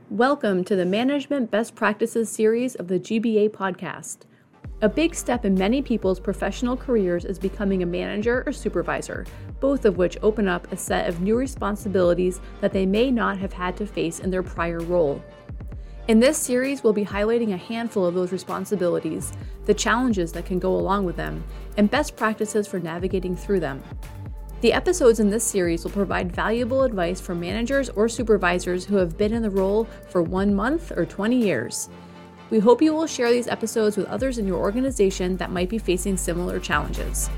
Welcome to the Management Best Practices series of the GBA podcast. A big step in many people's professional careers is becoming a manager or supervisor, both of which open up a set of new responsibilities that they may not have had to face in their prior role. In this series, we'll be highlighting a handful of those responsibilities, the challenges that can go along with them, and best practices for navigating through them. The episodes in this series will provide valuable advice for managers or supervisors who have been in the role for 1 month or 20 years. We hope you will share these episodes with others in your organization that might be facing similar challenges.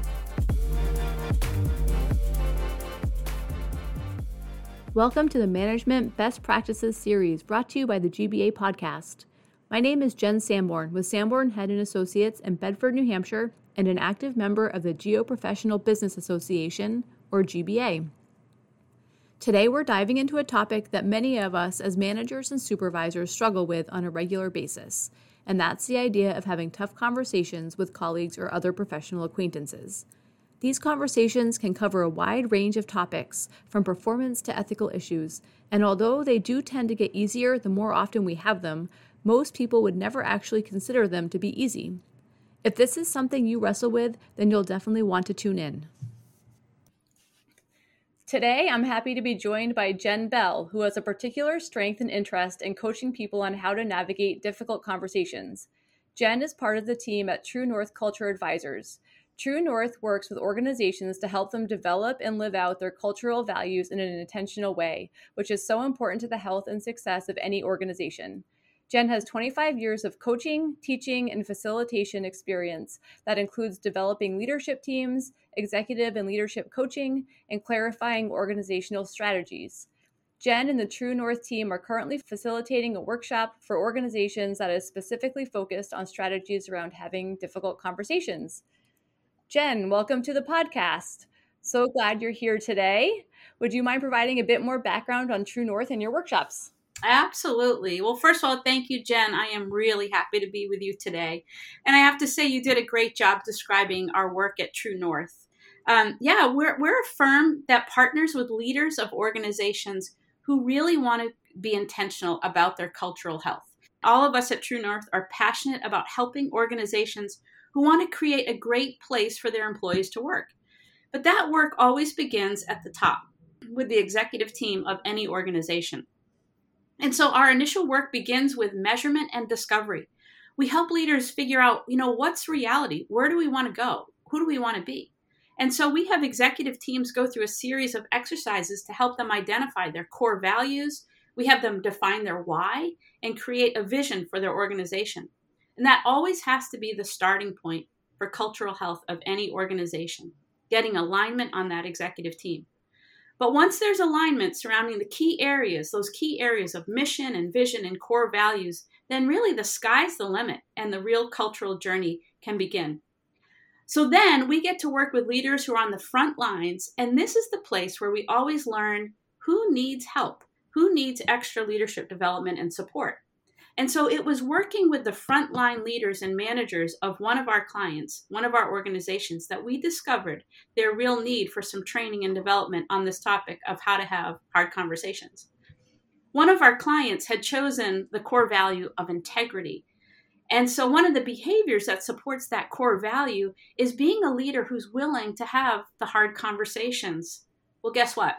Welcome to the Management Best Practices series brought to you by the GBA podcast. My name is Jen Sanborn with Sanborn Head & Associates in Bedford, New Hampshire, and an active member of the Geoprofessional Business Association, or GBA. Today we're diving into a topic that many of us as managers and supervisors struggle with on a regular basis, and that's the idea of having tough conversations with colleagues or other professional acquaintances. These conversations can cover a wide range of topics, from performance to ethical issues, and although they do tend to get easier the more often we have them, most people would never actually consider them to be easy. If this is something you wrestle with, then you'll definitely want to tune in. Today, I'm happy to be joined by Jen Bell, who has a particular strength and interest in coaching people on how to navigate difficult conversations. Jen is part of the team at True North Culture Advisors. True North works with organizations to help them develop and live out their cultural values in an intentional way, which is so important to the health and success of any organization. Jen has 25 years of coaching, teaching, and facilitation experience that includes developing leadership teams, executive and leadership coaching, and clarifying organizational strategies. Jen and the True North team are currently facilitating a workshop for organizations that is specifically focused on strategies around having difficult conversations. Jen, welcome to the podcast. So glad you're here today. Would you mind providing a bit more background on True North and your workshops? Absolutely. Well, first of all, thank you, Jen. I am really happy to be with you today. And I have to say you did a great job describing our work at True North. We're a firm that partners with leaders of organizations who really want to be intentional about their cultural health. All of us at True North are passionate about helping organizations who want to create a great place for their employees to work. But that work always begins at the top with the executive team of any organization. And so our initial work begins with measurement and discovery. We help leaders figure out, what's reality? Where do we want to go? Who do we want to be? And so we have executive teams go through a series of exercises to help them identify their core values. We have them define their why and create a vision for their organization. And that always has to be the starting point for cultural health of any organization, getting alignment on that executive team. But once there's alignment surrounding the key areas, those key areas of mission and vision and core values, then really the sky's the limit and the real cultural journey can begin. So then we get to work with leaders who are on the front lines, and this is the place where we always learn who needs help, who needs extra leadership development and support. And so it was working with the frontline leaders and managers of one of our clients, one of our organizations, that we discovered their real need for some training and development on this topic of how to have hard conversations. One of our clients had chosen the core value of integrity. And so one of the behaviors that supports that core value is being a leader who's willing to have the hard conversations. Well, guess what?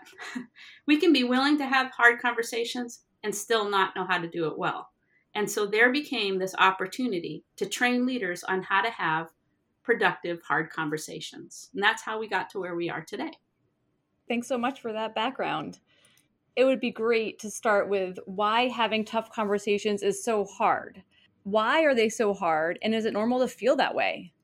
We can be willing to have hard conversations and still not know how to do it well. And so there became this opportunity to train leaders on how to have productive, hard conversations. And that's how we got to where we are today. Thanks so much for that background. It would be great to start with why having tough conversations is so hard. Why are they so hard? And is it normal to feel that way?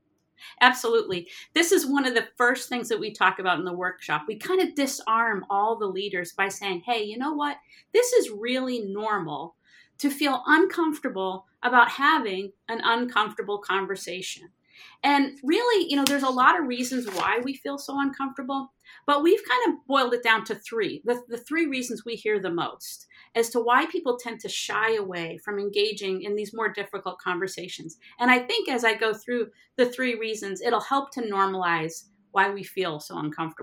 Absolutely. This is one of the first things that we talk about in the workshop. We kind of disarm all the leaders by saying, hey, you know what? This is really normal to feel uncomfortable about having an uncomfortable conversation. And really, there's a lot of reasons why we feel so uncomfortable, but we've kind of boiled it down to three, the three reasons we hear the most as to why people tend to shy away from engaging in these more difficult conversations. And I think as I go through the three reasons, it'll help to normalize why we feel so uncomfortable.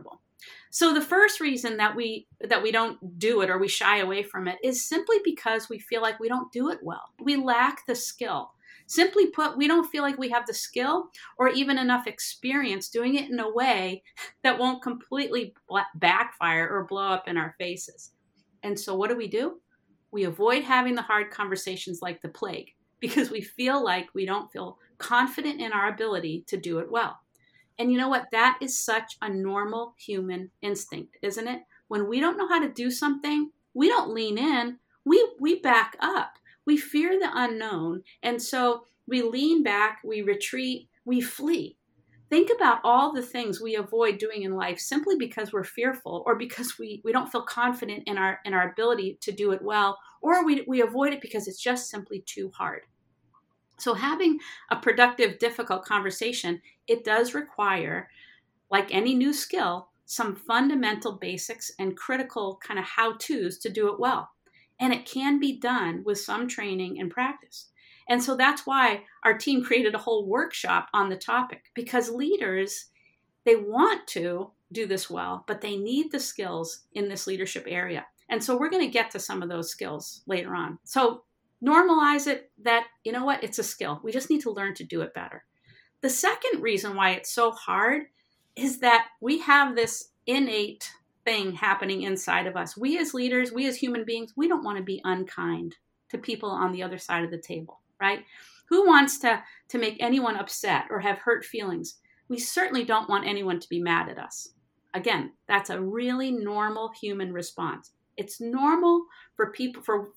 So the first reason that we don't do it or we shy away from it is simply because we feel like we don't do it well. We lack the skill. Simply put, we don't feel like we have the skill or even enough experience doing it in a way that won't completely backfire or blow up in our faces. And so what do? We avoid having the hard conversations like the plague because we feel like we don't feel confident in our ability to do it well. And you know what? That is such a normal human instinct, isn't it? When we don't know how to do something, we don't lean in, we back up. We fear the unknown. And so we lean back, we retreat, we flee. Think about all the things we avoid doing in life simply because we're fearful or because we don't feel confident in our ability to do it well, or we avoid it because it's just simply too hard. So having a productive, difficult conversation, it does require, like any new skill, some fundamental basics and critical kind of how-tos to do it well. And it can be done with some training and practice. And so that's why our team created a whole workshop on the topic, because leaders, they want to do this well, but they need the skills in this leadership area. And so we're going to get to some of those skills later on. So normalize it that, you know what, it's a skill. We just need to learn to do it better. The second reason why it's so hard is that we have this innate thing happening inside of us. We as leaders, we as human beings, we don't want to be unkind to people on the other side of the table, right? Who wants to make anyone upset or have hurt feelings? We certainly don't want anyone to be mad at us. Again, that's a really normal human response. It's normal for people,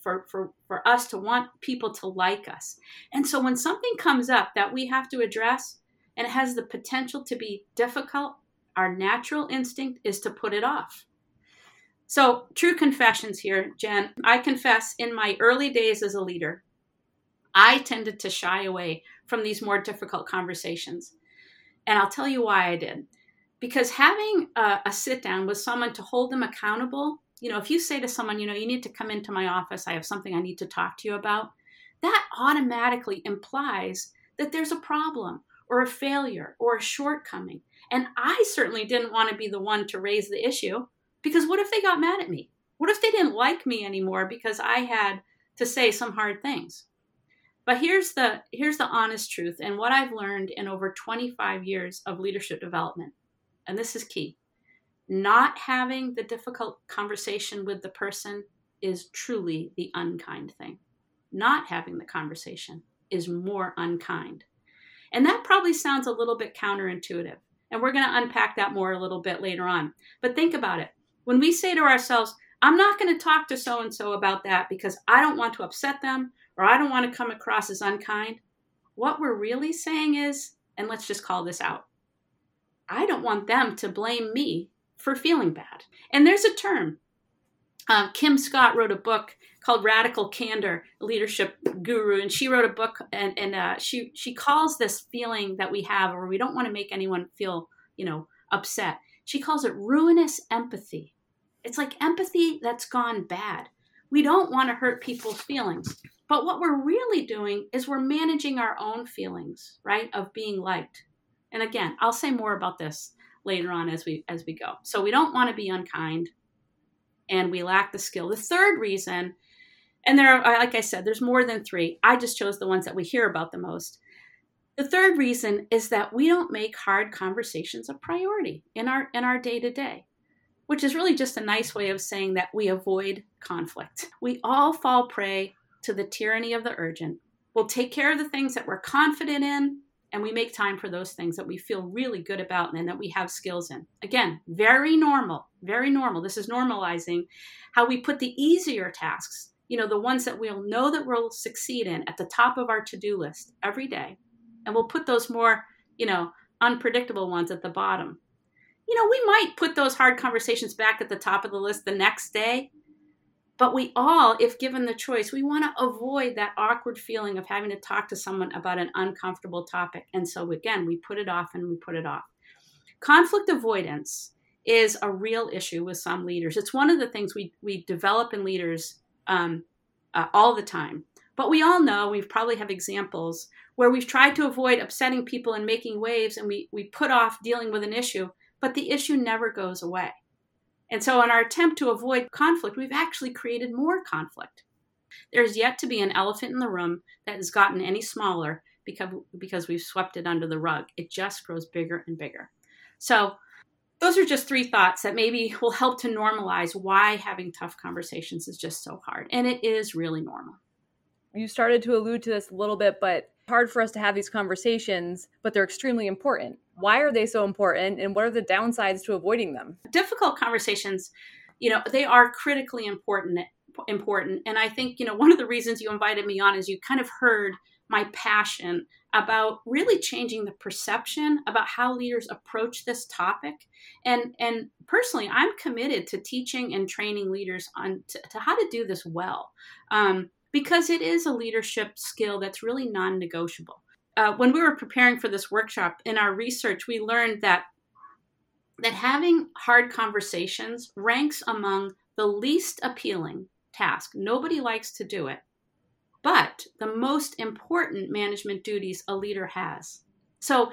for us to want people to like us. And so when something comes up that we have to address and it has the potential to be difficult, our natural instinct is to put it off. So true confessions here, Jen. I confess in my early days as a leader, I tended to shy away from these more difficult conversations. And I'll tell you why I did. Because having a sit down with someone to hold them accountable, you know, if you say to someone, you know, you need to come into my office, I have something I need to talk to you about, that automatically implies that there's a problem or a failure or a shortcoming. And I certainly didn't want to be the one to raise the issue, because what if they got mad at me? What if they didn't like me anymore because I had to say some hard things? But here's the honest truth, and what I've learned in over 25 years of leadership development, and this is key. Not having the difficult conversation with the person is truly the unkind thing. Not having the conversation is more unkind. And that probably sounds a little bit counterintuitive. And we're going to unpack that more a little bit later on. But think about it. When we say to ourselves, I'm not going to talk to so-and-so about that because I don't want to upset them or I don't want to come across as unkind, what we're really saying is, and let's just call this out, I don't want them to blame me for feeling bad. And there's a term. Kim Scott wrote a book called Radical Candor, Leadership Guru, and she wrote a book, and she calls this feeling that we have, where we don't want to make anyone feel, upset. She calls it ruinous empathy. It's like empathy that's gone bad. We don't want to hurt people's feelings, but what we're really doing is we're managing our own feelings, right, of being liked. And again, I'll say more about this later on as we go. So we don't want to be unkind, and we lack the skill. The third reason, and there are, like I said, there's more than three. I just chose the ones that we hear about the most. The third reason is that we don't make hard conversations a priority in our day-to-day, which is really just a nice way of saying that we avoid conflict. We all fall prey to the tyranny of the urgent. We'll take care of the things that we're confident in, and we make time for those things that we feel really good about and that we have skills in. Again, very normal, very normal. This is normalizing how we put the easier tasks, the ones that we'll know that we'll succeed in, at the top of our to-do list every day. And we'll put those more, unpredictable ones at the bottom. We might put those hard conversations back at the top of the list the next day, but we all, if given the choice, we want to avoid that awkward feeling of having to talk to someone about an uncomfortable topic. And so again, we put it off and we put it off. Conflict avoidance is a real issue with some leaders. It's one of the things we develop in leaders all the time. But we all know, we probably have examples where we've tried to avoid upsetting people and making waves, and we put off dealing with an issue, but but the issue never goes away. And so in our attempt to avoid conflict, we've actually created more conflict. There's yet to be an elephant in the room that has gotten any smaller because we've swept it under the rug. It just grows bigger and bigger. So those are just 3 thoughts that maybe will help to normalize why having tough conversations is just so hard. And it is really normal. You started to allude to this a little bit, but hard for us to have these conversations, but they're extremely important. Why are they so important, and what are the downsides to avoiding them? Difficult conversations, they are critically important. And I think, one of the reasons you invited me on is you kind of heard my passion about really changing the perception about how leaders approach this topic. And personally, I'm committed to teaching and training leaders on to how to do this well. Because it is a leadership skill that's really non-negotiable. When we were preparing for this workshop, in our research, we learned that having hard conversations ranks among the least appealing task. Nobody likes to do it, but the most important management duties a leader has. So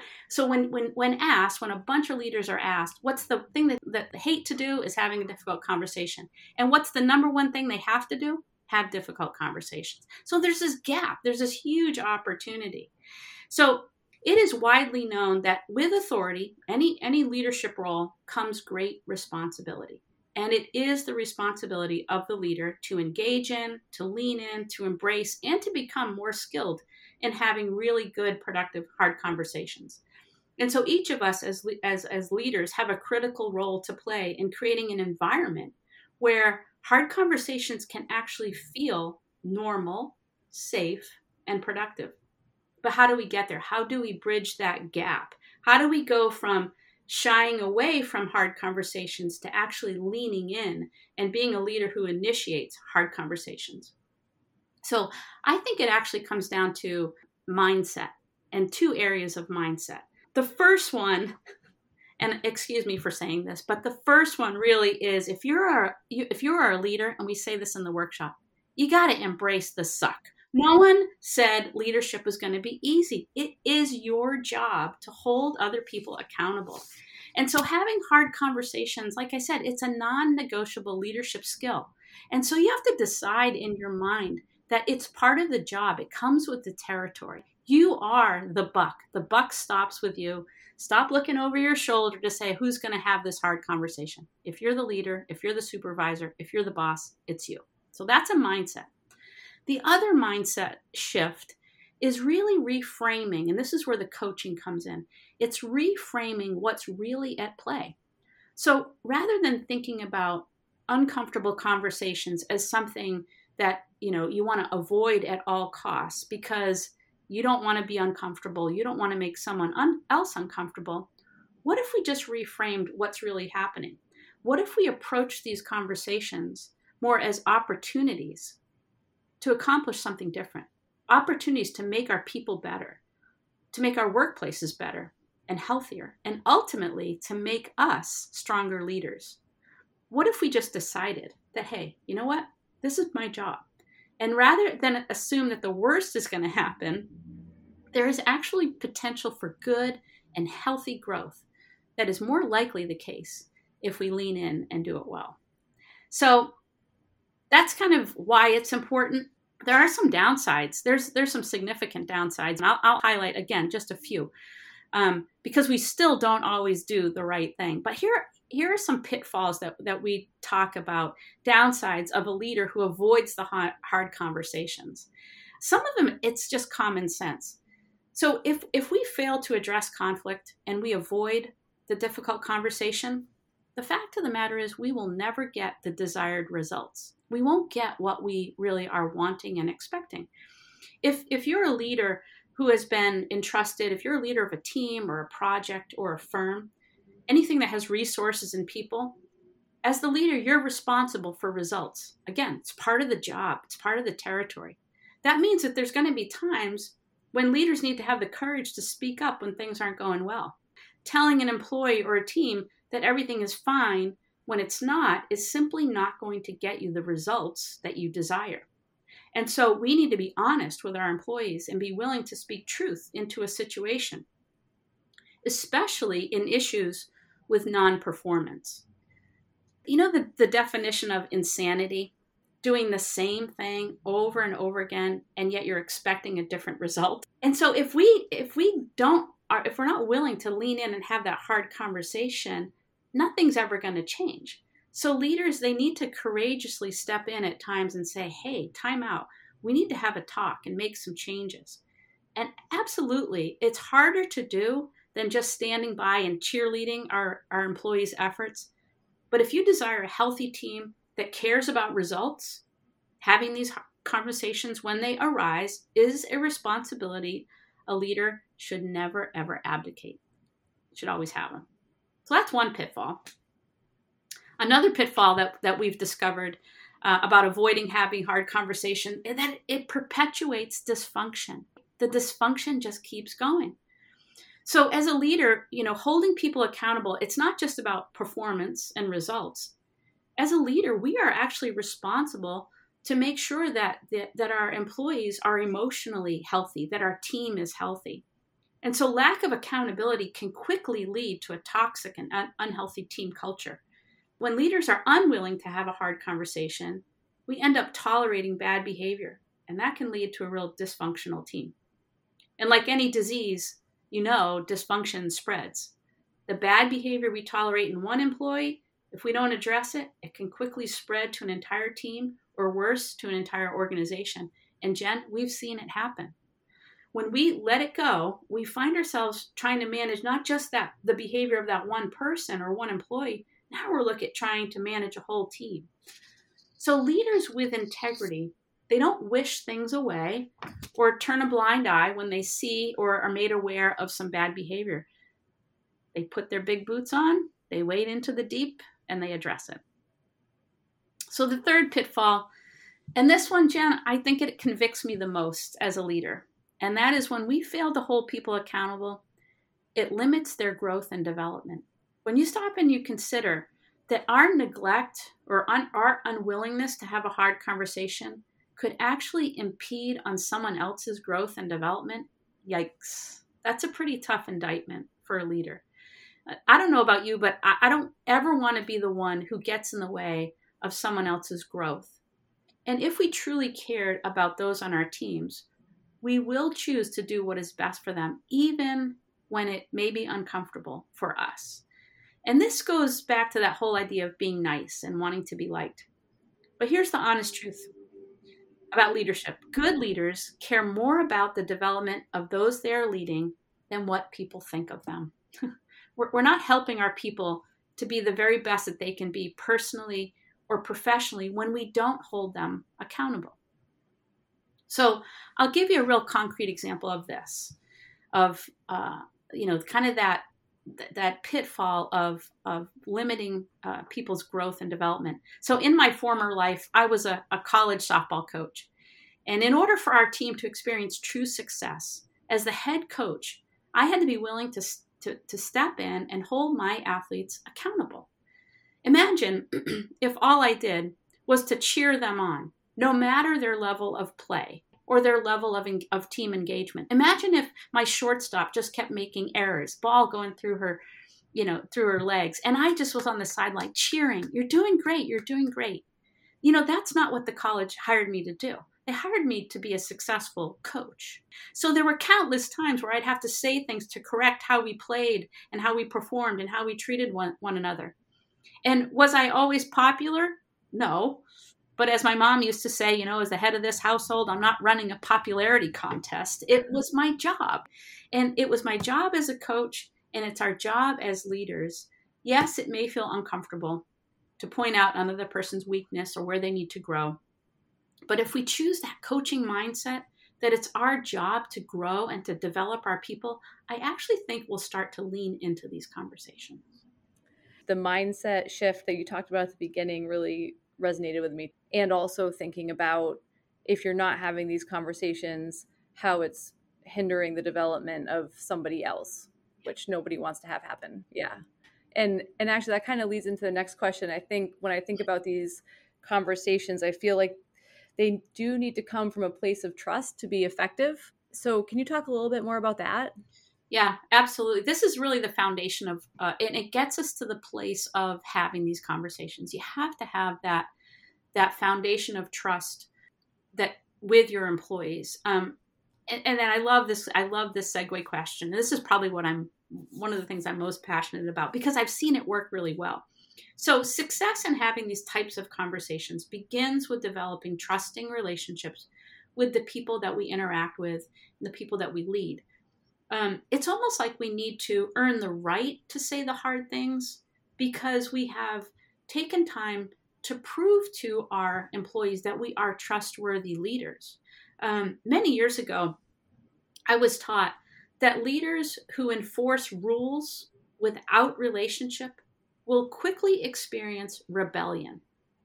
when asked, when a bunch of leaders are asked, what's the thing that they hate to do is having a difficult conversation. And what's the number one thing they have to do? Have difficult conversations. So there's this gap. There's this huge opportunity. So it is widely known that with authority, any leadership role comes great responsibility. And it is the responsibility of the leader to engage in, to lean in, to embrace, and to become more skilled in having really good, productive, hard conversations. And so each of us as leaders have a critical role to play in creating an environment where hard conversations can actually feel normal, safe, and productive. But how do we get there? How do we bridge that gap? How do we go from shying away from hard conversations to actually leaning in and being a leader who initiates hard conversations? So I think it actually comes down to mindset and 2 areas of mindset. The first one, and excuse me for saying this, but the first one really is if you're a leader, and we say this in the workshop, you got to embrace the suck. No one said leadership was going to be easy. It is your job to hold other people accountable. And so having hard conversations, like I said, it's a non-negotiable leadership skill. And so you have to decide in your mind that it's part of the job. It comes with the territory. You are the buck. The buck stops with you. Stop looking over your shoulder to say who's going to have this hard conversation. If you're the leader, if you're the supervisor, if you're the boss, it's you. So that's a mindset. The other mindset shift is really reframing, and this is where the coaching comes in. It's reframing what's really at play. So rather than thinking about uncomfortable conversations as something that you want to avoid at all costs because you don't want to be uncomfortable, you don't want to make someone else uncomfortable, what if we just reframed what's really happening? What if we approach these conversations more as opportunities to accomplish something different? Opportunities to make our people better, to make our workplaces better and healthier, and ultimately to make us stronger leaders. What if we just decided that, hey, you know what? This is my job. And rather than assume that the worst is going to happen, there is actually potential for good and healthy growth that is more likely the case if we lean in and do it well. So that's kind of why it's important. There are some downsides. There's some significant downsides, and I'll highlight again just a few, because we still don't always do the right thing. But here are some pitfalls that we talk about, downsides of a leader who avoids the hard conversations. Some of them, it's just common sense. So if we fail to address conflict and we avoid the difficult conversation, the fact of the matter is we will never get the desired results. We won't get what we really are wanting and expecting. If you're a leader who has been entrusted, if you're a leader of a team or a project or a firm, anything that has resources and people, as the leader, you're responsible for results. Again, it's part of the job. It's part of the territory. That means that there's going to be times when leaders need to have the courage to speak up when things aren't going well. Telling an employee or a team that everything is fine when it's not is simply not going to get you the results that you desire. And so we need to be honest with our employees and be willing to speak truth into a situation, especially in issues with non-performance. You know the definition of insanity? Doing the same thing over and over again, and yet you're expecting a different result. And so if we're not willing to lean in and have that hard conversation, nothing's ever going to change. So leaders, they need to courageously step in at times and say, hey, time out. We need to have a talk and make some changes. And absolutely, it's harder to do than just standing by and cheerleading our employees' efforts. But if you desire a healthy team that cares about results, having these conversations when they arise is a responsibility a leader should never, ever abdicate. Should always have them. So that's one pitfall. Another pitfall that we've discovered about avoiding having hard conversation is that it perpetuates dysfunction. The dysfunction just keeps going. So as a leader, holding people accountable, it's not just about performance and results. As a leader, we are actually responsible to make sure that our employees are emotionally healthy, that our team is healthy. And so lack of accountability can quickly lead to a toxic and unhealthy team culture. When leaders are unwilling to have a hard conversation, we end up tolerating bad behavior, and that can lead to a real dysfunctional team. And like any disease, dysfunction spreads. The bad behavior we tolerate in one employee, if we don't address it, it can quickly spread to an entire team, or worse, to an entire organization. And Jen, we've seen it happen. When we let it go, we find ourselves trying to manage not just the behavior of that one person or one employee. Now we're looking at trying to manage a whole team. So leaders with integrity, they don't wish things away or turn a blind eye when they see or are made aware of some bad behavior. They put their big boots on, they wade into the deep, and they address it. So the third pitfall, and this one, Jen, I think it convicts me the most as a leader, and that is when we fail to hold people accountable, it limits their growth and development. When you stop and you consider that our neglect or our unwillingness to have a hard conversation could actually impede on someone else's growth and development, yikes, that's a pretty tough indictment for a leader. I don't know about you, but I don't ever want to be the one who gets in the way of someone else's growth. And if we truly cared about those on our teams, we will choose to do what is best for them, even when it may be uncomfortable for us. And this goes back to that whole idea of being nice and wanting to be liked. But here's the honest truth about leadership. Good leaders care more about the development of those they are leading than what people think of them. We're not helping our people to be the very best that they can be personally or professionally when we don't hold them accountable. So I'll give you a real concrete example of this, of kind of that pitfall of limiting people's growth and development. So in my former life, I was a college softball coach. And in order for our team to experience true success, as the head coach, I had to be willing to step in and hold my athletes accountable. Imagine if all I did was to cheer them on, no matter their level of play or their level of team engagement. Imagine if my shortstop just kept making errors, ball going through her legs, and I just was on the sideline cheering, "You're doing great, you're doing great." That's not what the college hired me to do. They hired me to be a successful coach. So there were countless times where I'd have to say things to correct how we played and how we performed and how we treated one another. And was I always popular? No. But as my mom used to say, as the head of this household, I'm not running a popularity contest. It was my job. And it was my job as a coach, and it's our job as leaders. Yes, it may feel uncomfortable to point out another person's weakness or where they need to grow. But if we choose that coaching mindset, that it's our job to grow and to develop our people, I actually think we'll start to lean into these conversations. The mindset shift that you talked about at the beginning really resonated with me. And also thinking about, if you're not having these conversations, how it's hindering the development of somebody else, which nobody wants to have happen. Yeah. And actually that kind of leads into the next question. I think when I think about these conversations, I feel like they do need to come from a place of trust to be effective. So can you talk a little bit more about that? Yeah, absolutely. This is really the foundation of, and it gets us to the place of having these conversations. You have to have that foundation of trust that with your employees. And then I love this. I love this segue question. This is probably one of the things I'm most passionate about because I've seen it work really well. So success in having these types of conversations begins with developing trusting relationships with the people that we interact with, the people that we lead. It's almost like we need to earn the right to say the hard things because we have taken time to prove to our employees that we are trustworthy leaders. Many years ago, I was taught that leaders who enforce rules without relationship will quickly experience rebellion.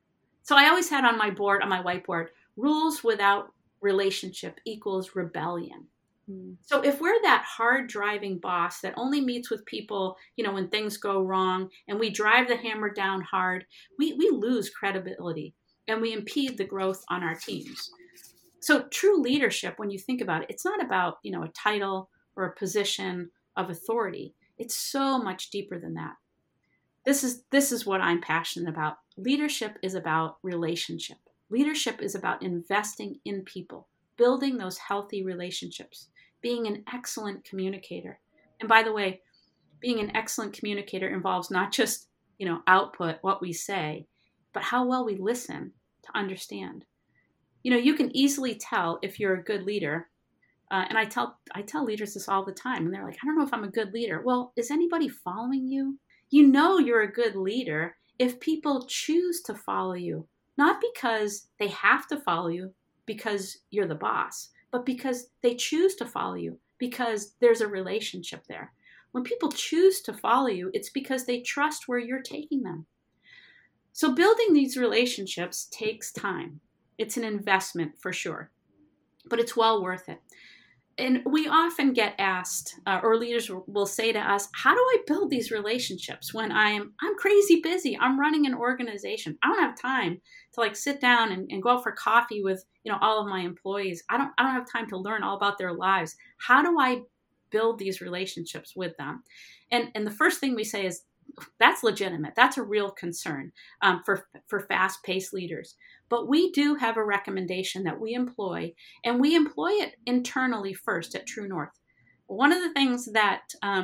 So I always had on my whiteboard, rules without relationship equals rebellion. So if we're that hard driving boss that only meets with people, when things go wrong and we drive the hammer down hard, we lose credibility and we impede the growth on our teams. So true leadership, when you think about it, it's not about, a title or a position of authority. It's so much deeper than that. This is what I'm passionate about. Leadership is about relationship. Leadership is about investing in people, building those healthy relationships, being an excellent communicator. And by the way, being an excellent communicator involves not just, output, what we say, but how well we listen to understand. You can easily tell if you're a good leader. And I tell leaders this all the time. And they're like, I don't know if I'm a good leader. Well, is anybody following you? You're a good leader if people choose to follow you, not because they have to follow you because you're the boss, but because they choose to follow you because there's a relationship there. When people choose to follow you, it's because they trust where you're taking them. So building these relationships takes time. It's an investment for sure, but it's well worth it. And we often get asked, or leaders will say to us, how do I build these relationships when I'm crazy busy? I'm running an organization. I don't have time to sit down and go out for coffee with, all of my employees. I don't have time to learn all about their lives. How do I build these relationships with them? And the first thing we say is, that's legitimate. That's a real concern for fast-paced leaders. But we do have a recommendation that we employ, and we employ it internally first at True North. One of the things that,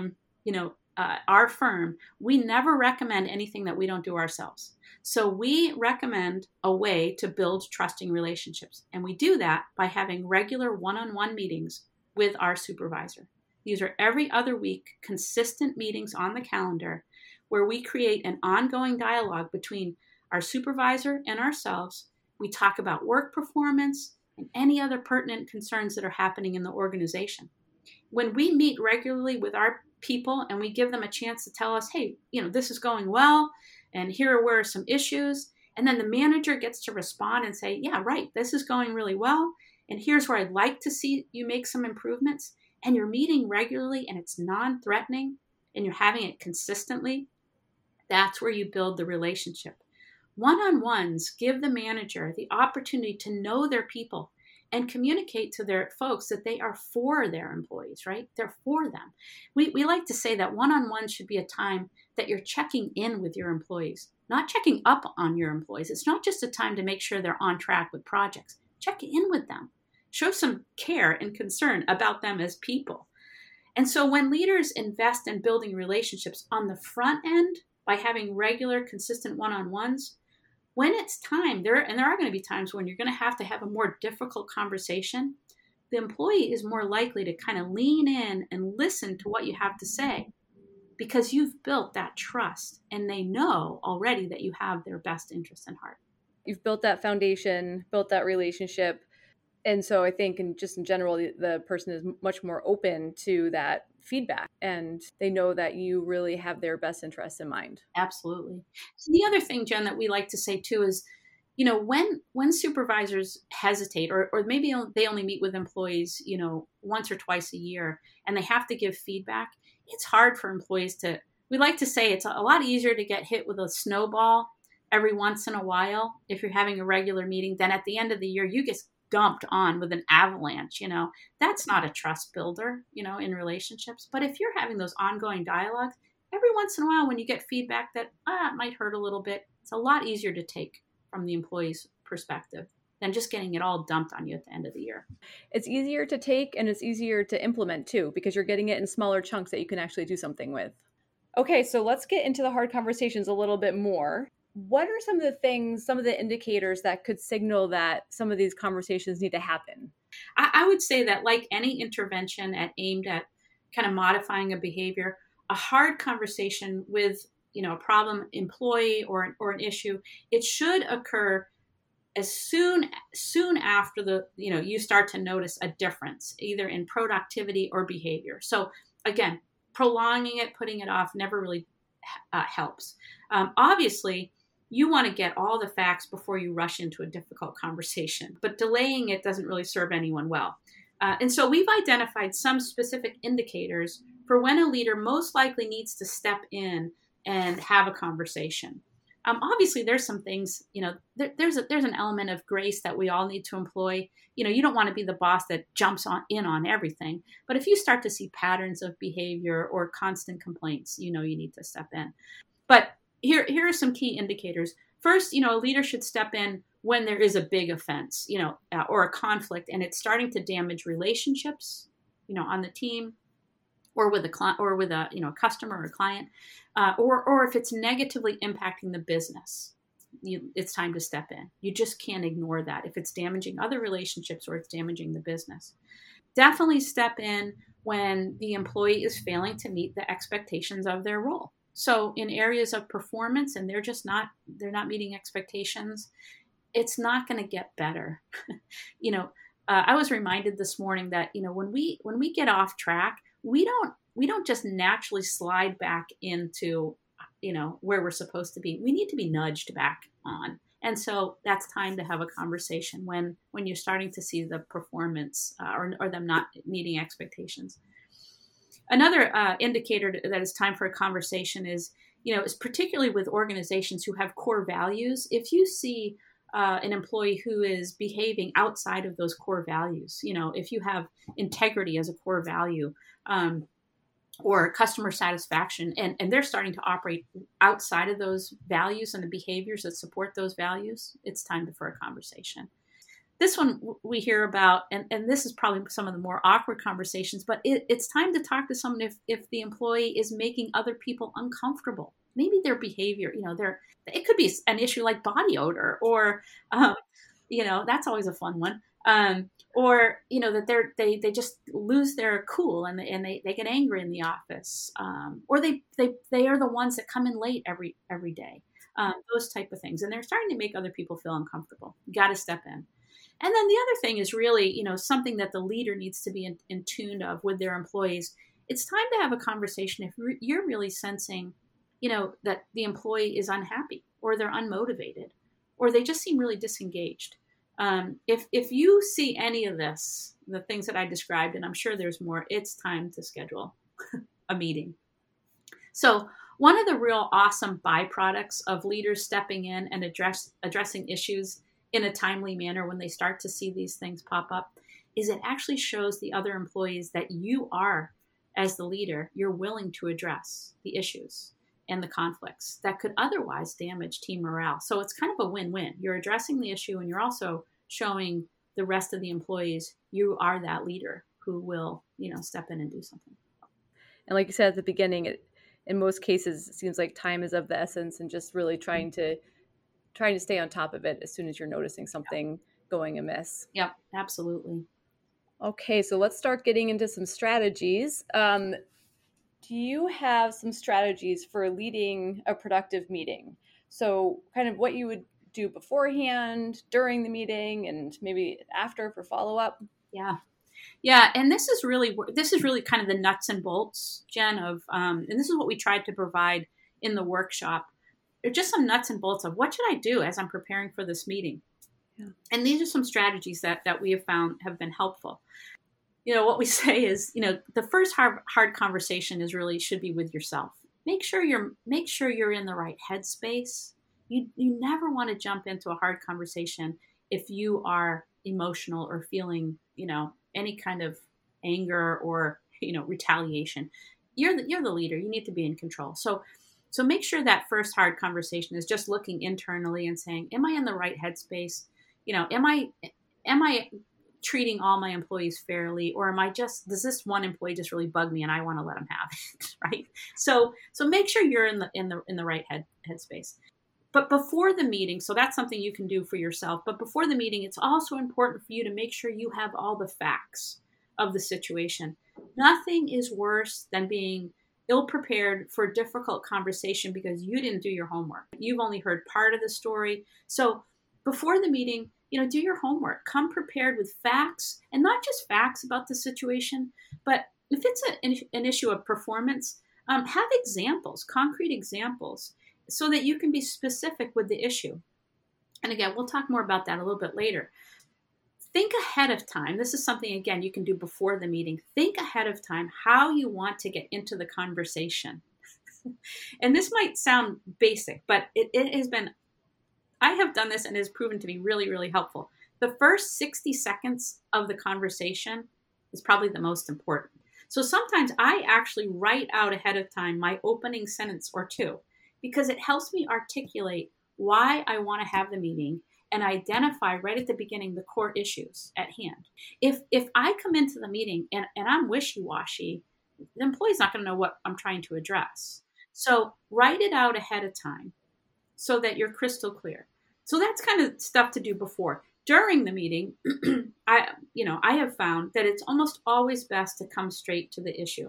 our firm, we never recommend anything that we don't do ourselves. So we recommend a way to build trusting relationships. And we do that by having regular one-on-one meetings with our supervisor. These are every other week, consistent meetings on the calendar where we create an ongoing dialogue between our supervisor and ourselves. We talk about work performance and any other pertinent concerns that are happening in the organization. When we meet regularly with our people and we give them a chance to tell us, hey, this is going well, and here are where are some issues, and then the manager gets to respond and say, yeah, right, this is going really well, and here's where I'd like to see you make some improvements, and you're meeting regularly and it's non-threatening and you're having it consistently, that's where you build the relationship. One-on-ones give the manager the opportunity to know their people and communicate to their folks that they are for their employees, right? They're for them. We like to say that one-on-one should be a time that you're checking in with your employees, not checking up on your employees. It's not just a time to make sure they're on track with projects. Check in with them. Show some care and concern about them as people. And so when leaders invest in building relationships on the front end by having regular, consistent one-on-ones, when it's time, there are going to be times when you're going to have a more difficult conversation, the employee is more likely to kind of lean in and listen to what you have to say because you've built that trust and they know already that you have their best interest in heart. You've built that foundation, built that relationship. And so I think in general, the person is much more open to that feedback and they know that you really have their best interests in mind. Absolutely. So the other thing, Jen, that we like to say too is, when supervisors hesitate or maybe they only meet with employees, once or twice a year and they have to give feedback, it's hard for employees we like to say it's a lot easier to get hit with a snowball every once in a while if you're having a regular meeting than at the end of the year, you dumped on with an avalanche, that's not a trust builder, in relationships. But if you're having those ongoing dialogues, every once in a while when you get feedback that it might hurt a little bit, it's a lot easier to take from the employee's perspective than just getting it all dumped on you at the end of the year. It's easier to take and it's easier to implement too, because you're getting it in smaller chunks that you can actually do something with. Okay, so let's get into the hard conversations a little bit more. What are some of the things, some of the indicators that could signal that some of these conversations need to happen? I would say that like any intervention aimed at kind of modifying a behavior, a hard conversation with, a problem employee or an issue, it should occur as soon after you start to notice a difference, either in productivity or behavior. So again, prolonging it, putting it off never really helps. Obviously, you want to get all the facts before you rush into a difficult conversation, but delaying it doesn't really serve anyone well. And so we've identified some specific indicators for when a leader most likely needs to step in and have a conversation. Obviously, there's some things, there's an element of grace that we all need to employ. You don't want to be the boss that jumps in on everything. But if you start to see patterns of behavior or constant complaints, you need to step in. But here are some key indicators. First, a leader should step in when there is a big offense, or a conflict, and it's starting to damage relationships, on the team, or with a client, or with a customer or client, or if it's negatively impacting the business. It's time to step in. You just can't ignore that if it's damaging other relationships or it's damaging the business. Definitely step in when the employee is failing to meet the expectations of their role. So in areas of performance and they're not meeting expectations, it's not going to get better. I was reminded this morning that, when we get off track, we don't just naturally slide back into, where we're supposed to be. We need to be nudged back on. And so that's time to have a conversation when you're starting to see the performance or them not meeting expectations. Another indicator that it's time for a conversation is particularly with organizations who have core values. If you see an employee who is behaving outside of those core values, if you have integrity as a core value, or customer satisfaction, and they're starting to operate outside of those values and the behaviors that support those values, it's time for a conversation. This one we hear about, and this is probably some of the more awkward conversations, but it's time to talk to someone if the employee is making other people uncomfortable. Maybe their behavior, it could be an issue like body odor, or, that's always a fun one. Or, that they just lose their cool and they get angry in the office. Or they are the ones that come in late every day. Those type of things. And they're starting to make other people feel uncomfortable. You got to step in. And then the other thing is really, something that the leader needs to be in tune of with their employees. It's time to have a conversation if you're really sensing, that the employee is unhappy or they're unmotivated or they just seem really disengaged. If you see any of this, the things that I described, and I'm sure there's more, it's time to schedule a meeting. So one of the real awesome byproducts of leaders stepping in and addressing issues in a timely manner when they start to see these things pop up is it actually shows the other employees that you are, as the leader, you're willing to address the issues and the conflicts that could otherwise damage team morale. So it's kind of a win-win. You're addressing the issue and you're also showing the rest of the employees you are that leader who will, step in and do something. And like you said at the beginning, in most cases, it seems like time is of the essence and just really trying to stay on top of it as soon as you're noticing something going amiss. Yep, absolutely. Okay, so let's start getting into some strategies. Do you have some strategies for leading a productive meeting? So kind of what you would do beforehand, during the meeting, and maybe after for follow-up? Yeah, and this is really kind of the nuts and bolts, Jen, of and this is what we tried to provide in the workshop. They're just some nuts and bolts of what should I do as I'm preparing for this meeting. Yeah. And these are some strategies that we have found have been helpful. What we say is, the first hard conversation should be with yourself. Make sure you're in the right headspace. You never want to jump into a hard conversation if you are emotional or feeling, any kind of anger or, retaliation. You're the leader. You need to be in control. So make sure that first hard conversation is just looking internally and saying, am I in the right headspace? Am I treating all my employees fairly, or does this one employee just really bug me and I want to let them have it, right? So make sure you're in the right headspace. But before the meeting, so that's something you can do for yourself. But before the meeting, it's also important for you to make sure you have all the facts of the situation. Nothing is worse than being ill-prepared for a difficult conversation because you didn't do your homework. You've only heard part of the story. So before the meeting, do your homework. Come prepared with facts, and not just facts about the situation, but if it's an issue of performance, have examples, concrete examples, so that you can be specific with the issue. And again, we'll talk more about that a little bit later. Think ahead of time. This is something, again, you can do before the meeting. Think ahead of time how you want to get into the conversation. And this might sound basic, but it has been, I have done this and it has proven to be really, really helpful. The first 60 seconds of the conversation is probably the most important. So sometimes I actually write out ahead of time my opening sentence or two, because it helps me articulate why I want to have the meeting and identify right at the beginning the core issues at hand. If I come into the meeting and I'm wishy-washy, the employee's not going to know what I'm trying to address. So write it out ahead of time so that you're crystal clear. So that's kind of stuff to do before. During the meeting, I have found that it's almost always best to come straight to the issue,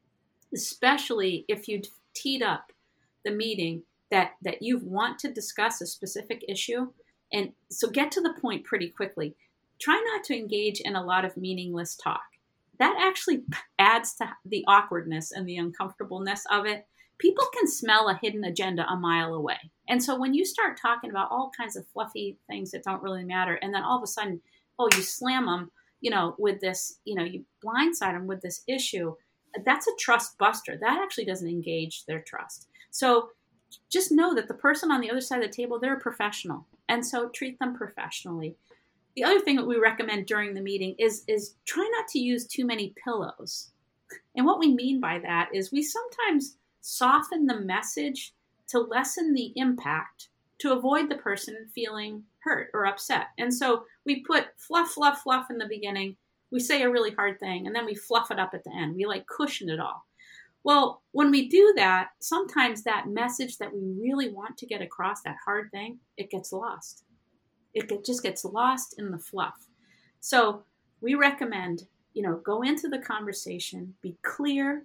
especially if you teed up the meeting that you want to discuss a specific issue. And so get to the point pretty quickly. Try not to engage in a lot of meaningless talk. That actually adds to the awkwardness and the uncomfortableness of it. People can smell a hidden agenda a mile away. And so when you start talking about all kinds of fluffy things that don't really matter, and then all of a sudden, you slam them, with this, you blindside them with this issue, that's a trust buster. That actually doesn't engage their trust. So just know that the person on the other side of the table, they're a professional. And so treat them professionally. The other thing that we recommend during the meeting is try not to use too many pillows. And what we mean by that is we sometimes soften the message to lessen the impact to avoid the person feeling hurt or upset. And so we put fluff, fluff, fluff in the beginning. We say a really hard thing, and then we fluff it up at the end. We cushion it all. Well, when we do that, sometimes that message that we really want to get across, that hard thing, it gets lost. It just gets lost in the fluff. So we recommend, go into the conversation, be clear,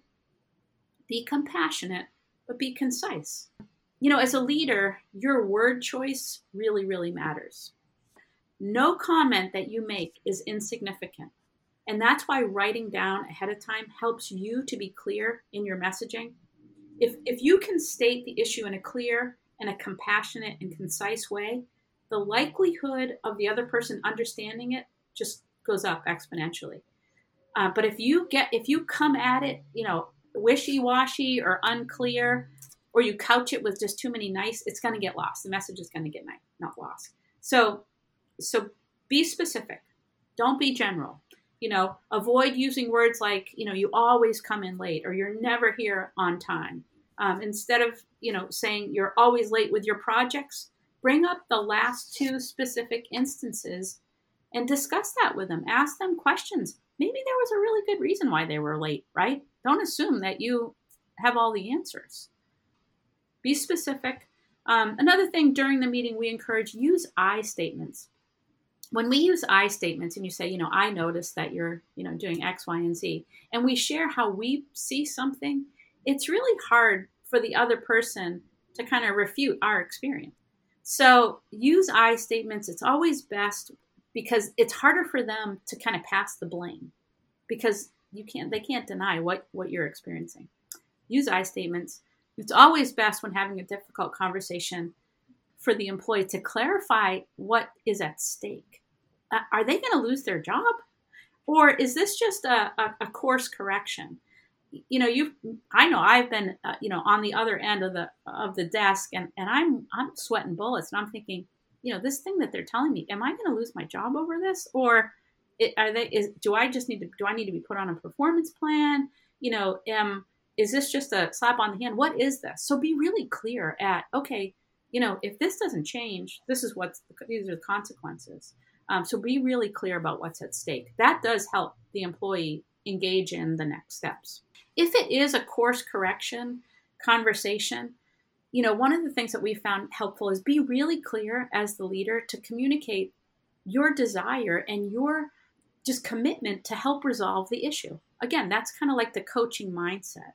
be compassionate, but be concise. As a leader, your word choice really, really matters. No comment that you make is insignificant. And that's why writing down ahead of time helps you to be clear in your messaging. If you can state the issue in a clear and a compassionate and concise way, the likelihood of the other person understanding it just goes up exponentially. But if you come at it, wishy-washy or unclear, or you couch it with just too many nice, it's going to get lost. The message is going to get not lost. So be specific. Don't be general. Avoid using words like, you always come in late or you're never here on time. Instead of, saying you're always late with your projects, bring up the last two specific instances and discuss that with them. Ask them questions. Maybe there was a really good reason why they were late, right? Don't assume that you have all the answers. Be specific. Another thing during the meeting, we encourage use I statements. When we use I statements and you say, I noticed that you're, doing X, Y, and Z, and we share how we see something, it's really hard for the other person to kind of refute our experience. So use I statements. It's always best because it's harder for them to kind of pass the blame because they can't deny what you're experiencing. Use I statements. It's always best when having a difficult conversation for the employee to clarify what is at stake. Are they going to lose their job? Or is this just a course correction? I know I've been, on the other end of the desk and I'm sweating bullets and I'm thinking, this thing that they're telling me, am I going to lose my job over this? Or do I need to be put on a performance plan? Is this just a slap on the hand? What is this? So be really clear at, okay, if this doesn't change, these are the consequences. So be really clear about what's at stake. That does help the employee engage in the next steps. If it is a course correction conversation, one of the things that we found helpful is be really clear as the leader to communicate your desire and your just commitment to help resolve the issue. Again, that's kind of like the coaching mindset.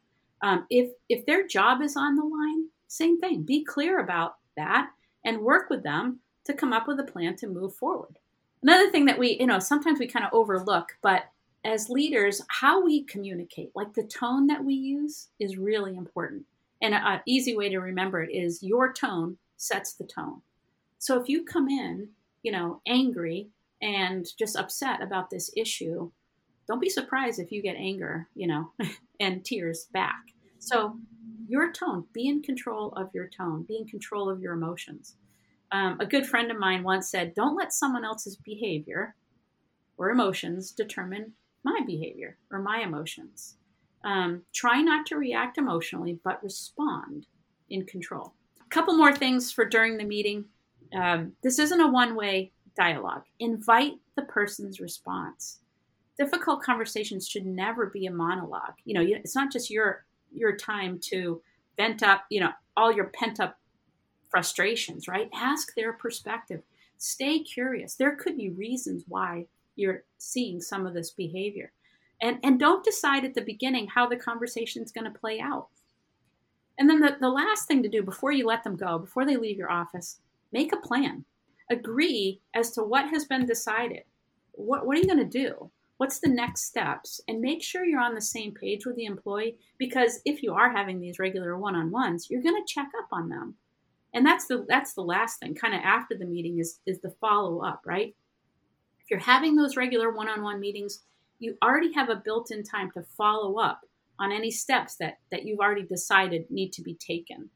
If their job is on the line, same thing. Be clear about that and work with them to come up with a plan to move forward. Another thing that we, sometimes we kind of overlook, but as leaders, how we communicate, like the tone that we use is really important. And an easy way to remember it is your tone sets the tone. So if you come in, angry and just upset about this issue, don't be surprised if you get anger, and tears back. So your tone, be in control of your tone, be in control of your emotions. A good friend of mine once said, don't let someone else's behavior or emotions determine my behavior or my emotions. Try not to react emotionally, but respond in control. A couple more things for during the meeting. This isn't a one-way dialogue. Invite the person's response. Difficult conversations should never be a monologue. It's not just your time to vent up, all your pent-up frustrations, right? Ask their perspective. Stay curious. There could be reasons why you're seeing some of this behavior. And don't decide at the beginning how the conversation is going to play out. And then the last thing to do before you let them go, before they leave your office, make a plan. Agree as to what has been decided. What are you going to do? What's the next steps? And make sure you're on the same page with the employee, because if you are having these regular one-on-ones, you're going to check up on them. And that's the last thing, kind of after the meeting, is the follow-up, right? If you're having those regular one-on-one meetings, you already have a built-in time to follow up on any steps that you've already decided need to be taken.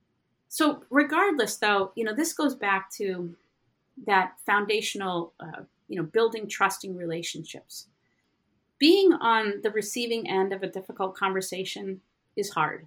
So regardless, though, this goes back to that foundational, building trusting relationships. Being on the receiving end of a difficult conversation is hard.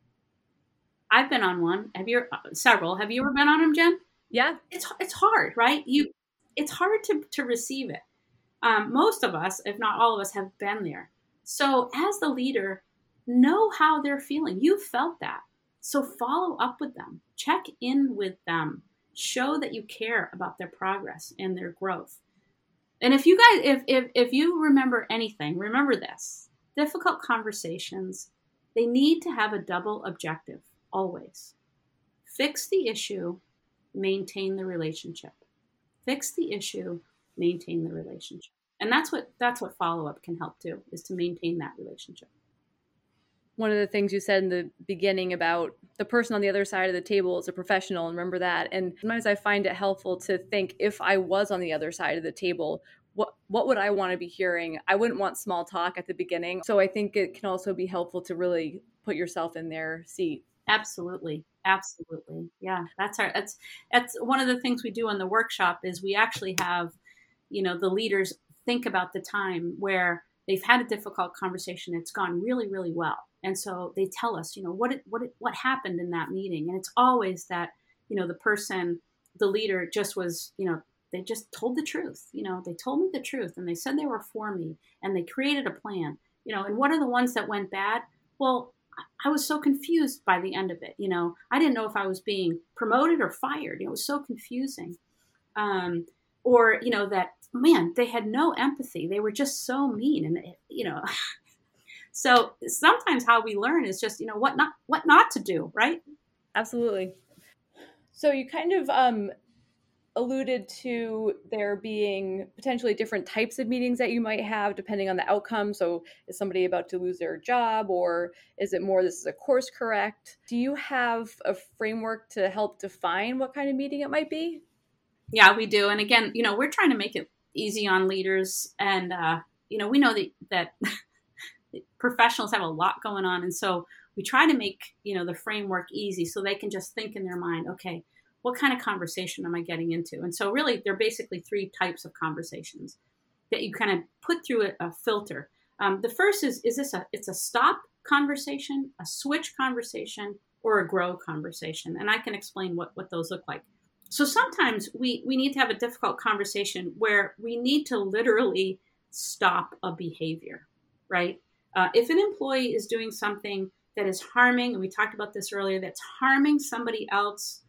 I've been on one. Several. Have you ever been on them, Jen? Yeah. It's hard, right? It's hard to receive it. Most of us, if not all of us, have been there. So as the leader, know how they're feeling. You felt that. So follow up with them. Check in with them. Show that you care about their progress and their growth. And if you guys, if you remember anything, remember this. Difficult conversations, they need to have a double objective, always. Fix the issue, maintain the relationship. Fix the issue, maintain the relationship. And that's what follow-up can help do, is to maintain that relationship. One of the things you said in the beginning about the person on the other side of the table is a professional, and remember that. And sometimes I find it helpful to think, if I was on the other side of the table, what would I want to be hearing? I wouldn't want small talk at the beginning. So I think it can also be helpful to really put yourself in their seat. Absolutely. Absolutely. Yeah. That's one of the things we do in the workshop is we actually have, the leaders think about the time where they've had a difficult conversation. It's gone really, really well. And so they tell us, what happened in that meeting. And it's always that, the leader just was, they just told the truth. They told me the truth, and they said they were for me, and they created a plan, and what are the ones that went bad? Well, I was so confused by the end of it. I didn't know if I was being promoted or fired. It was so confusing. Or, that, man, they had no empathy. They were just so mean. And, so sometimes how we learn is just, what not to do, right? Absolutely. So you kind of alluded to there being potentially different types of meetings that you might have depending on the outcome. So is somebody about to lose their job, or is it more this is a course correct? Do you have a framework to help define what kind of meeting it might be? Yeah, we do. And again, we're trying to make it easy on leaders. And, we know that professionals have a lot going on. And so we try to make, the framework easy so they can just think in their mind, okay, what kind of conversation am I getting into? And so really, there are basically three types of conversations that you kind of put through a filter. The first is it's a stop conversation, a switch conversation, or a grow conversation. And I can explain what those look like. So sometimes we need to have a difficult conversation where we need to literally stop a behavior, right? If an employee is doing something that is harming, and we talked about this earlier, that's harming somebody else,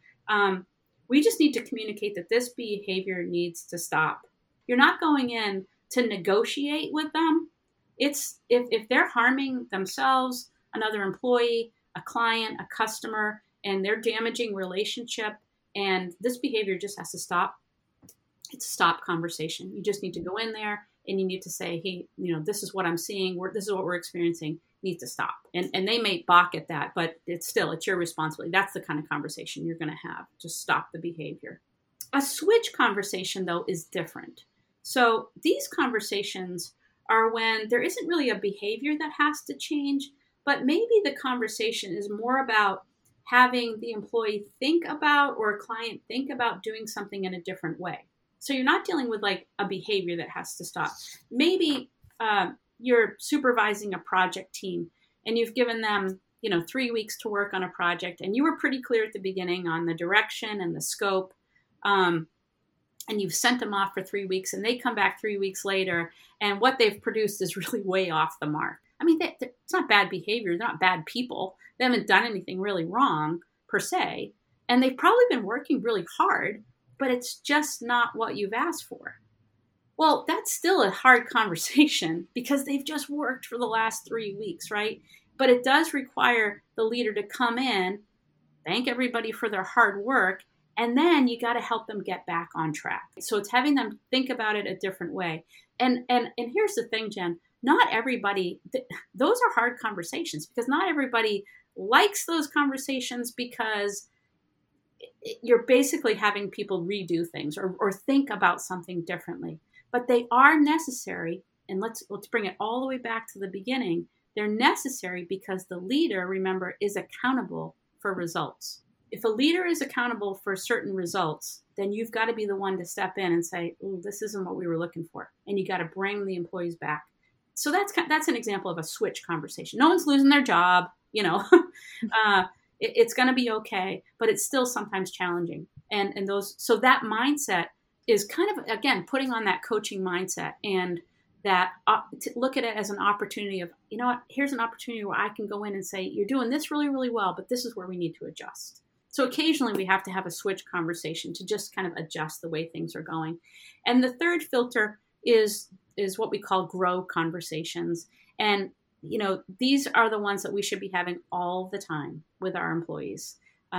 we just need to communicate that this behavior needs to stop. You're not going in to negotiate with them. It's if they're harming themselves, another employee, a client, a customer, and they're damaging relationship, and this behavior just has to stop. It's a stop conversation. You just need to go in there and you need to say, hey, this is what I'm seeing. This is what we're experiencing. Needs to stop. And they may balk at that, but it's your responsibility. That's the kind of conversation you're going to have. Just stop the behavior. A switch conversation, though, is different. So these conversations are when there isn't really a behavior that has to change, but maybe the conversation is more about having the employee think about, or a client think about, doing something in a different way. So you're not dealing with like a behavior that has to stop. Maybe you're supervising a project team and you've given them 3 weeks to work on a project, and you were pretty clear at the beginning on the direction and the scope, and you've sent them off for 3 weeks, and they come back 3 weeks later and what they've produced is really way off the mark. I mean, it's not bad behavior. They're not bad people. They haven't done anything really wrong per se. And they've probably been working really hard, but it's just not what you've asked for. Well, that's still a hard conversation because they've just worked for the last 3 weeks, right? But it does require the leader to come in, thank everybody for their hard work, and then you got to help them get back on track. So it's having them think about it a different way. And here's the thing, Jen, not everybody, those are hard conversations because not everybody likes those conversations, because you're basically having people redo things or think about something differently. But they are necessary, and let's bring it all the way back to the beginning. They're necessary because the leader, remember, is accountable for results. If a leader is accountable for certain results, then you've got to be the one to step in and say, "Ooh, this isn't what we were looking for," and you got to bring the employees back. So that's an example of a switch conversation. No one's losing their job, it's going to be okay, but it's still sometimes challenging. And so that mindset is kind of, again, putting on that coaching mindset, and that to look at it as an opportunity of, here's an opportunity where I can go in and say, you're doing this really, really well, but this is where we need to adjust. So occasionally we have to have a switch conversation to just kind of adjust the way things are going. And the third filter is what we call grow conversations. And, these are the ones that we should be having all the time with our employees.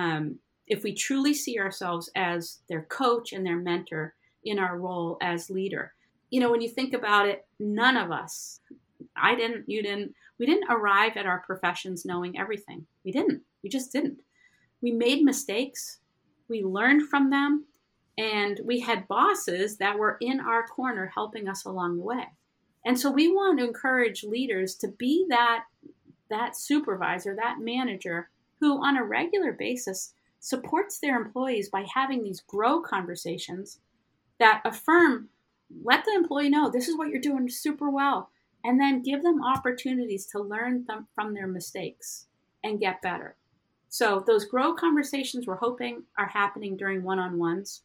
If we truly see ourselves as their coach and their mentor in our role as leader. When you think about it, none of us, I didn't, you didn't, we didn't arrive at our professions knowing everything. We just didn't. We made mistakes. We learned from them. And we had bosses that were in our corner helping us along the way. And so we want to encourage leaders to be that supervisor, that manager who on a regular basis supports their employees by having these grow conversations that affirm, let the employee know this is what you're doing super well, and then give them opportunities to learn from their mistakes and get better. So those grow conversations we're hoping are happening during one-on-ones.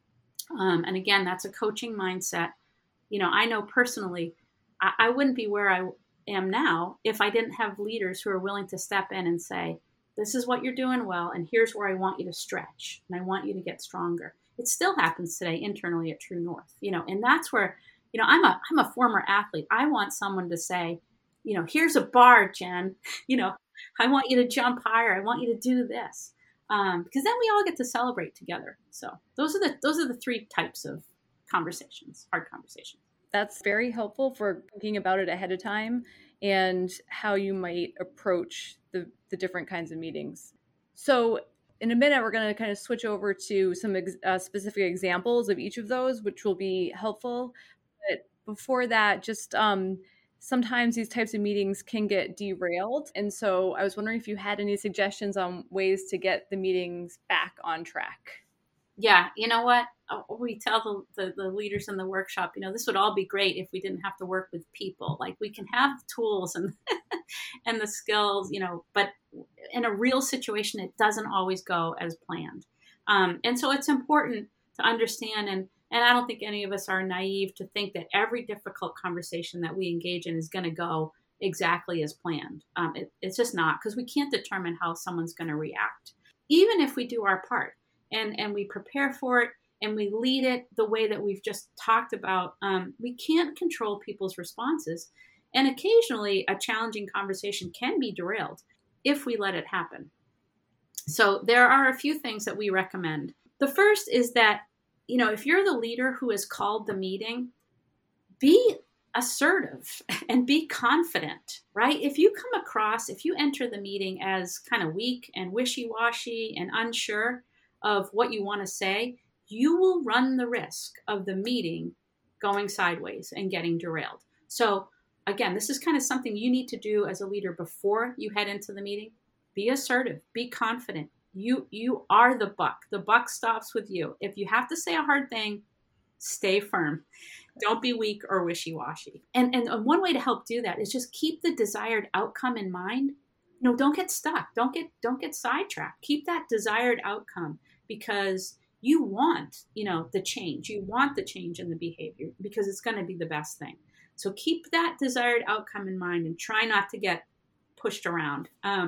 And again, that's a coaching mindset. I know personally, I wouldn't be where I am now if I didn't have leaders who are willing to step in and say, this is what you're doing well, and here's where I want you to stretch, and I want you to get stronger. It still happens today internally at True North, and that's where, I'm a former athlete. I want someone to say, here's a bar, Jen, I want you to jump higher. I want you to do this. Because then we all get to celebrate together. So those are the three types of conversations, hard conversations. That's very helpful for thinking about it ahead of time and how you might approach the different kinds of meetings. So in a minute, we're going to kind of switch over to some specific examples of each of those, which will be helpful. But before that, just sometimes these types of meetings can get derailed. And so I was wondering if you had any suggestions on ways to get the meetings back on track. Yeah, you know what? We tell the leaders in the workshop, this would all be great if we didn't have to work with people. Like we can have tools and and the skills, but in a real situation, it doesn't always go as planned. And so it's important to understand, and I don't think any of us are naive to think that every difficult conversation that we engage in is going to go exactly as planned. It's just not, because we can't determine how someone's going to react, even if we do our part and we prepare for it and we lead it the way that we've just talked about. We can't control people's responses. And occasionally a challenging conversation can be derailed if we let it happen. So there are a few things that we recommend. The first is that, if you're the leader who has called the meeting, be assertive and be confident, right? If you enter the meeting as kind of weak and wishy-washy and unsure of what you want to say, you will run the risk of the meeting going sideways and getting derailed. So again, this is kind of something you need to do as a leader before you head into the meeting. Be assertive, be confident. You are the buck. The buck stops with you. If you have to say a hard thing, stay firm. Don't be weak or wishy-washy. And one way to help do that is just keep the desired outcome in mind. Don't get stuck. Don't get sidetracked. Keep that desired outcome, because you want, the change. You want the change in the behavior because it's going to be the best thing. So keep that desired outcome in mind and try not to get pushed around.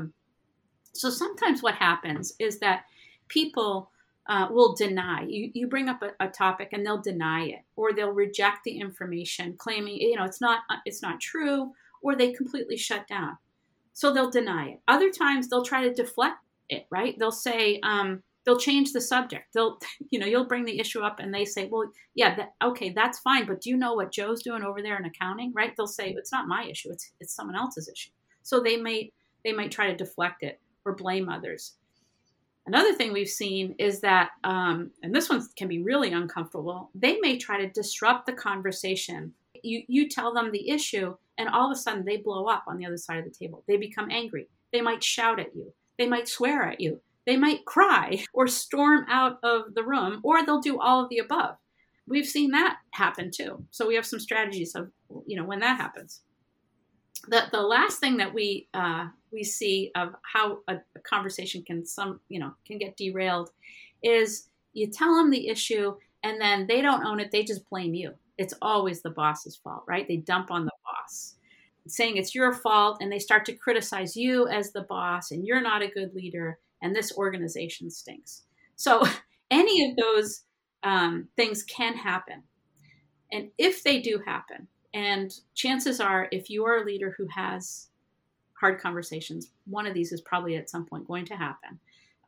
So sometimes what happens is that people will deny. You bring up a topic and they'll deny it, or they'll reject the information, claiming it's not true, or they completely shut down. So they'll deny it. Other times they'll try to deflect it, right? They'll say they'll change the subject. You'll bring the issue up and they say, well, yeah, okay, that's fine, but do you know what Joe's doing over there in accounting, right? They'll say it's not my issue, it's someone else's issue. So they might try to deflect it or blame others. Another thing we've seen is that, and this one can be really uncomfortable, they may try to disrupt the conversation. You tell them the issue, and all of a sudden they blow up on the other side of the table. They become angry. They might shout at you. They might swear at you. They might cry or storm out of the room, or they'll do all of the above. We've seen that happen too. So we have some strategies of, when that happens. The last thing that we see of how a conversation can get derailed is you tell them the issue and then they don't own it. They just blame you. It's always the boss's fault, right? They dump on the boss, saying it's your fault, and they start to criticize you as the boss, and you're not a good leader, and this organization stinks. So any of those things can happen. And if they do happen, and chances are, if you are a leader who has hard conversations, one of these is probably at some point going to happen.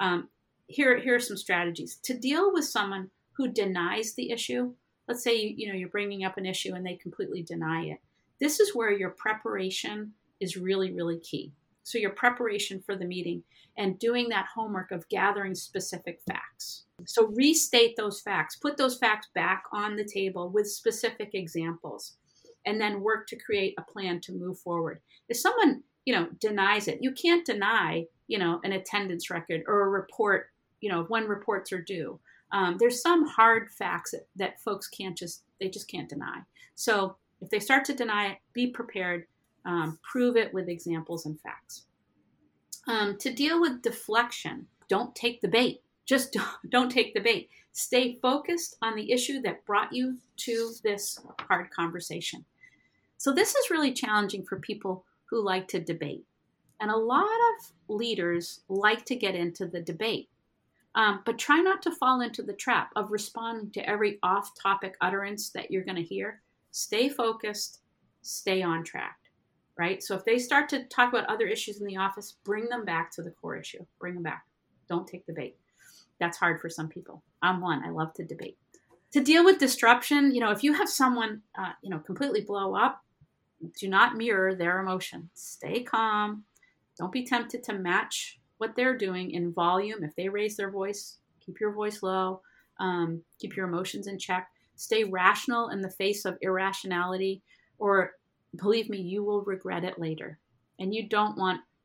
Here are some strategies to deal with someone who denies the issue. Let's say you're bringing up an issue and they completely deny it. This is where your preparation is really, really key. So your preparation for the meeting and doing that homework of gathering specific facts. So restate those facts, put those facts back on the table with specific examples, and then work to create a plan to move forward. If someone, denies it, you can't deny, an attendance record or a report, when reports are due. There's some hard facts that folks they just can't deny. So if they start to deny it, be prepared, prove it with examples and facts. To deal with deflection, don't take the bait. Just don't take the bait. Stay focused on the issue that brought you to this hard conversation. So this is really challenging for people who like to debate. And a lot of leaders like to get into the debate. But try not to fall into the trap of responding to every off-topic utterance that you're going to hear. Stay focused, stay on track, right? So if they start to talk about other issues in the office, bring them back to the core issue. Bring them back. Don't take the bait. That's hard for some people. I'm one. I love to debate. To deal with disruption, if you have someone, completely blow up, do not mirror their emotion. Stay calm. Don't be tempted to match what they're doing in volume. If they raise their voice, keep your voice low. Keep your emotions in check. Stay rational in the face of irrationality, or believe me, you will regret it later. And you don't want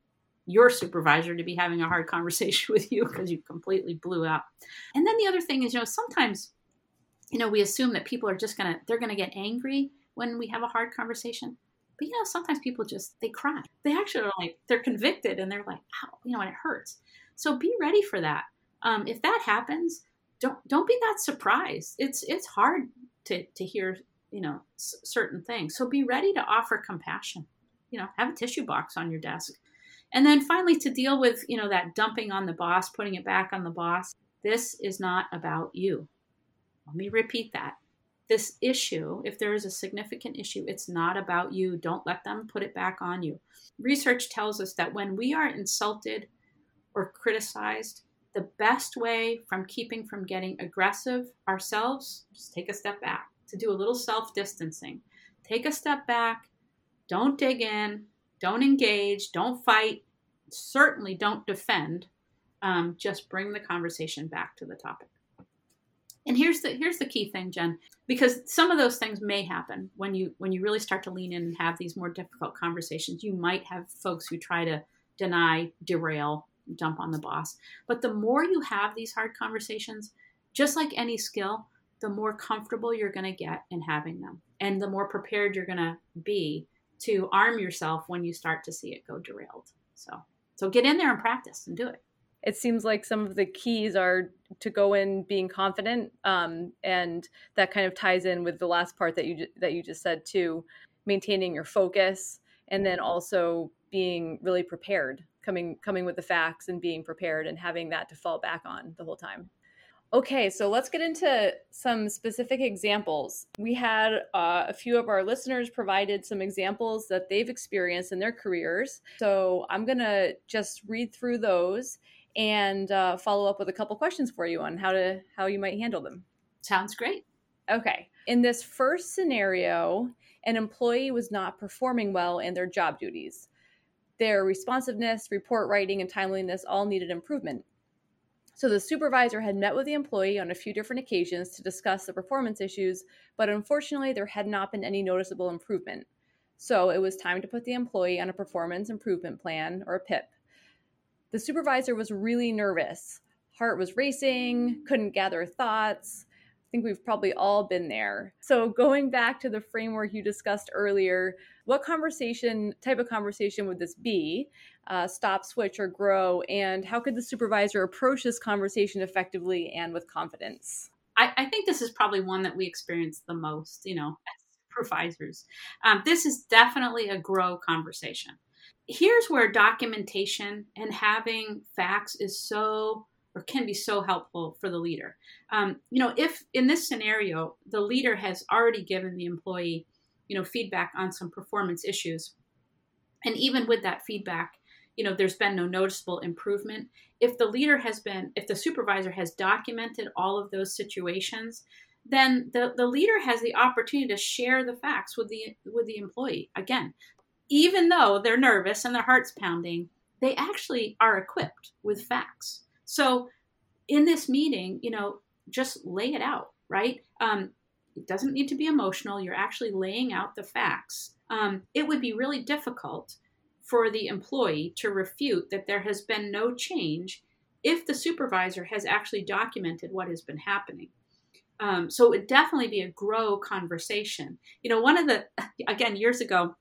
your supervisor to be having a hard conversation with you because you completely blew up. And then the other thing is, sometimes, we assume that people are just they're going to get angry when we have a hard conversation. But, sometimes people they cry. They actually are they're convicted and they're like, ow, and it hurts. So be ready for that. If that happens, don't be that surprised. It's hard to hear, certain things. So be ready to offer compassion. Have a tissue box on your desk. And then finally, to deal with, that dumping on the boss, putting it back on the boss. This is not about you. Let me repeat that. This issue, if there is a significant issue, it's not about you. Don't let them put it back on you. Research tells us that when we are insulted or criticized, the best way from getting aggressive ourselves, just take a step back, to do a little self-distancing. Take a step back. Don't dig in. Don't engage, don't fight, certainly don't defend. Just bring the conversation back to the topic. And here's the key thing, Jen, because some of those things may happen when you really start to lean in and have these more difficult conversations. You might have folks who try to deny, derail, dump on the boss. But the more you have these hard conversations, just like any skill, the more comfortable you're going to get in having them, and the more prepared you're going to be to arm yourself when you start to see it go derailed. So get in there and practice and do it. It seems like some of the keys are to go in being confident, and that kind of ties in with the last part that you just said too, maintaining your focus, and then also being really prepared, coming with the facts and being prepared and having that to fall back on the whole time. Okay, so let's get into some specific examples. We had a few of our listeners provided some examples that they've experienced in their careers. So I'm going to just read through those and follow up with a couple questions for you on how you might handle them. Sounds great. Okay. In this first scenario, an employee was not performing well in their job duties. Their responsiveness, report writing, and timeliness all needed improvement. So the supervisor had met with the employee on a few different occasions to discuss the performance issues, but unfortunately there had not been any noticeable improvement. So it was time to put the employee on a performance improvement plan, or a PIP. The supervisor was really nervous. Heart was racing, couldn't gather thoughts. I think we've probably all been there. So going back to the framework you discussed earlier, what type of conversation would this be? Stop, switch, or grow? And how could the supervisor approach this conversation effectively and with confidence? I think this is probably one that we experience the most, as supervisors. This is definitely a grow conversation. Here's where documentation and having facts can be so helpful for the leader. If in this scenario, the leader has already given the employee, feedback on some performance issues, and even with that feedback, there's been no noticeable improvement. If the supervisor has documented all of those situations, then the leader has the opportunity to share the facts with the employee. Again, even though they're nervous and their heart's pounding, they actually are equipped with facts. So in this meeting, just lay it out, right? It doesn't need to be emotional. You're actually laying out the facts. It would be really difficult for the employee to refute that there has been no change if the supervisor has actually documented what has been happening. So it would definitely be a grow conversation. Again, years ago,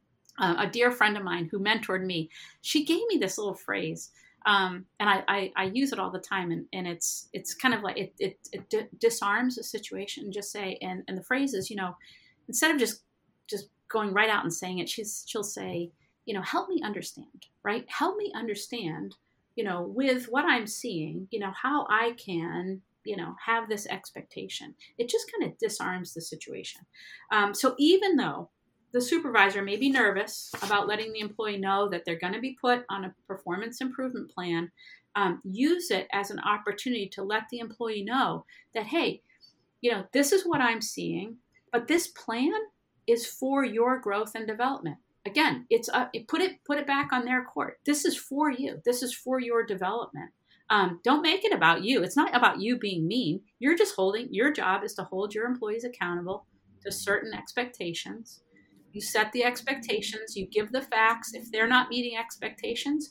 a dear friend of mine who mentored me, she gave me this little phrase. And I use it all the time, and it's kind of like it disarms a situation. Just say, and the phrase is, instead of just going right out and saying it, she'll say, help me understand, right? Help me understand, with what I'm seeing, how I can, have this expectation. It just kind of disarms the situation. So even though the supervisor may be nervous about letting the employee know that they're going to be put on a performance improvement plan, use it as an opportunity to let the employee know that, hey, this is what I'm seeing, but this plan is for your growth and development. Again, it's put it back on their court. This is for you. This is for your development. Don't make it about you. It's not about you being mean. Your job is to hold your employees accountable to certain expectations. You set the expectations, you give the facts. If they're not meeting expectations,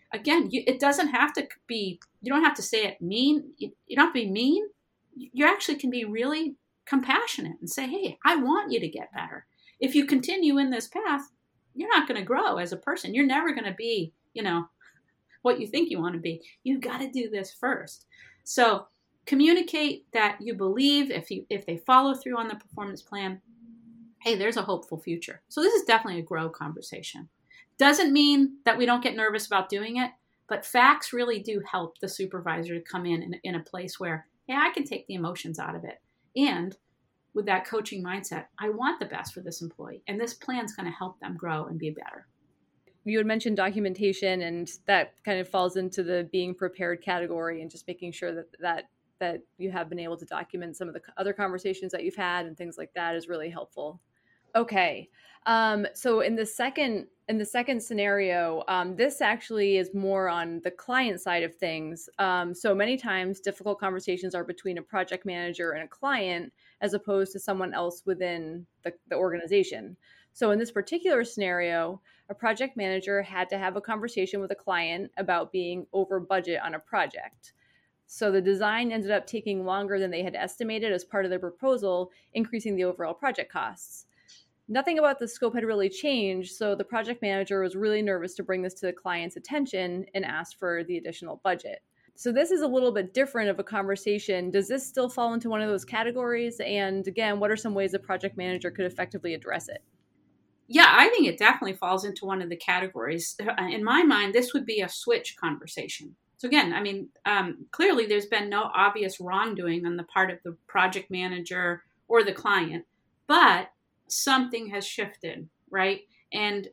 Again, it doesn't have to be, you don't have to say it mean. You don't have to be mean. You actually can be really compassionate and say, hey, I want you to get better. If you continue in this path, you're not going to grow as a person. You're never going to be, what you think you want to be. You've got to do this first. So communicate that you believe if they follow through on the performance plan, hey, there's a hopeful future. So this is definitely a grow conversation. Doesn't mean that we don't get nervous about doing it, but facts really do help the supervisor to come in a place where, yeah, I can take the emotions out of it. And with that coaching mindset, I want the best for this employee, and this plan's going to help them grow and be better. You had mentioned documentation, and that kind of falls into the being prepared category, and just making sure that you have been able to document some of the other conversations that you've had and things like that is really helpful. Okay. So in the second scenario, this actually is more on the client side of things. So many times difficult conversations are between a project manager and a client, as opposed to someone else within the organization. So in this particular scenario, a project manager had to have a conversation with a client about being over budget on a project. So the design ended up taking longer than they had estimated as part of their proposal, increasing the overall project costs. Nothing about the scope had really changed, so the project manager was really nervous to bring this to the client's attention and asked for the additional budget. So this is a little bit different of a conversation. Does this still fall into one of those categories? And again, what are some ways a project manager could effectively address it? Yeah, I think it definitely falls into one of the categories. In my mind, this would be a switch conversation. So again, clearly there's been no obvious wrongdoing on the part of the project manager or the client, but something has shifted, right? And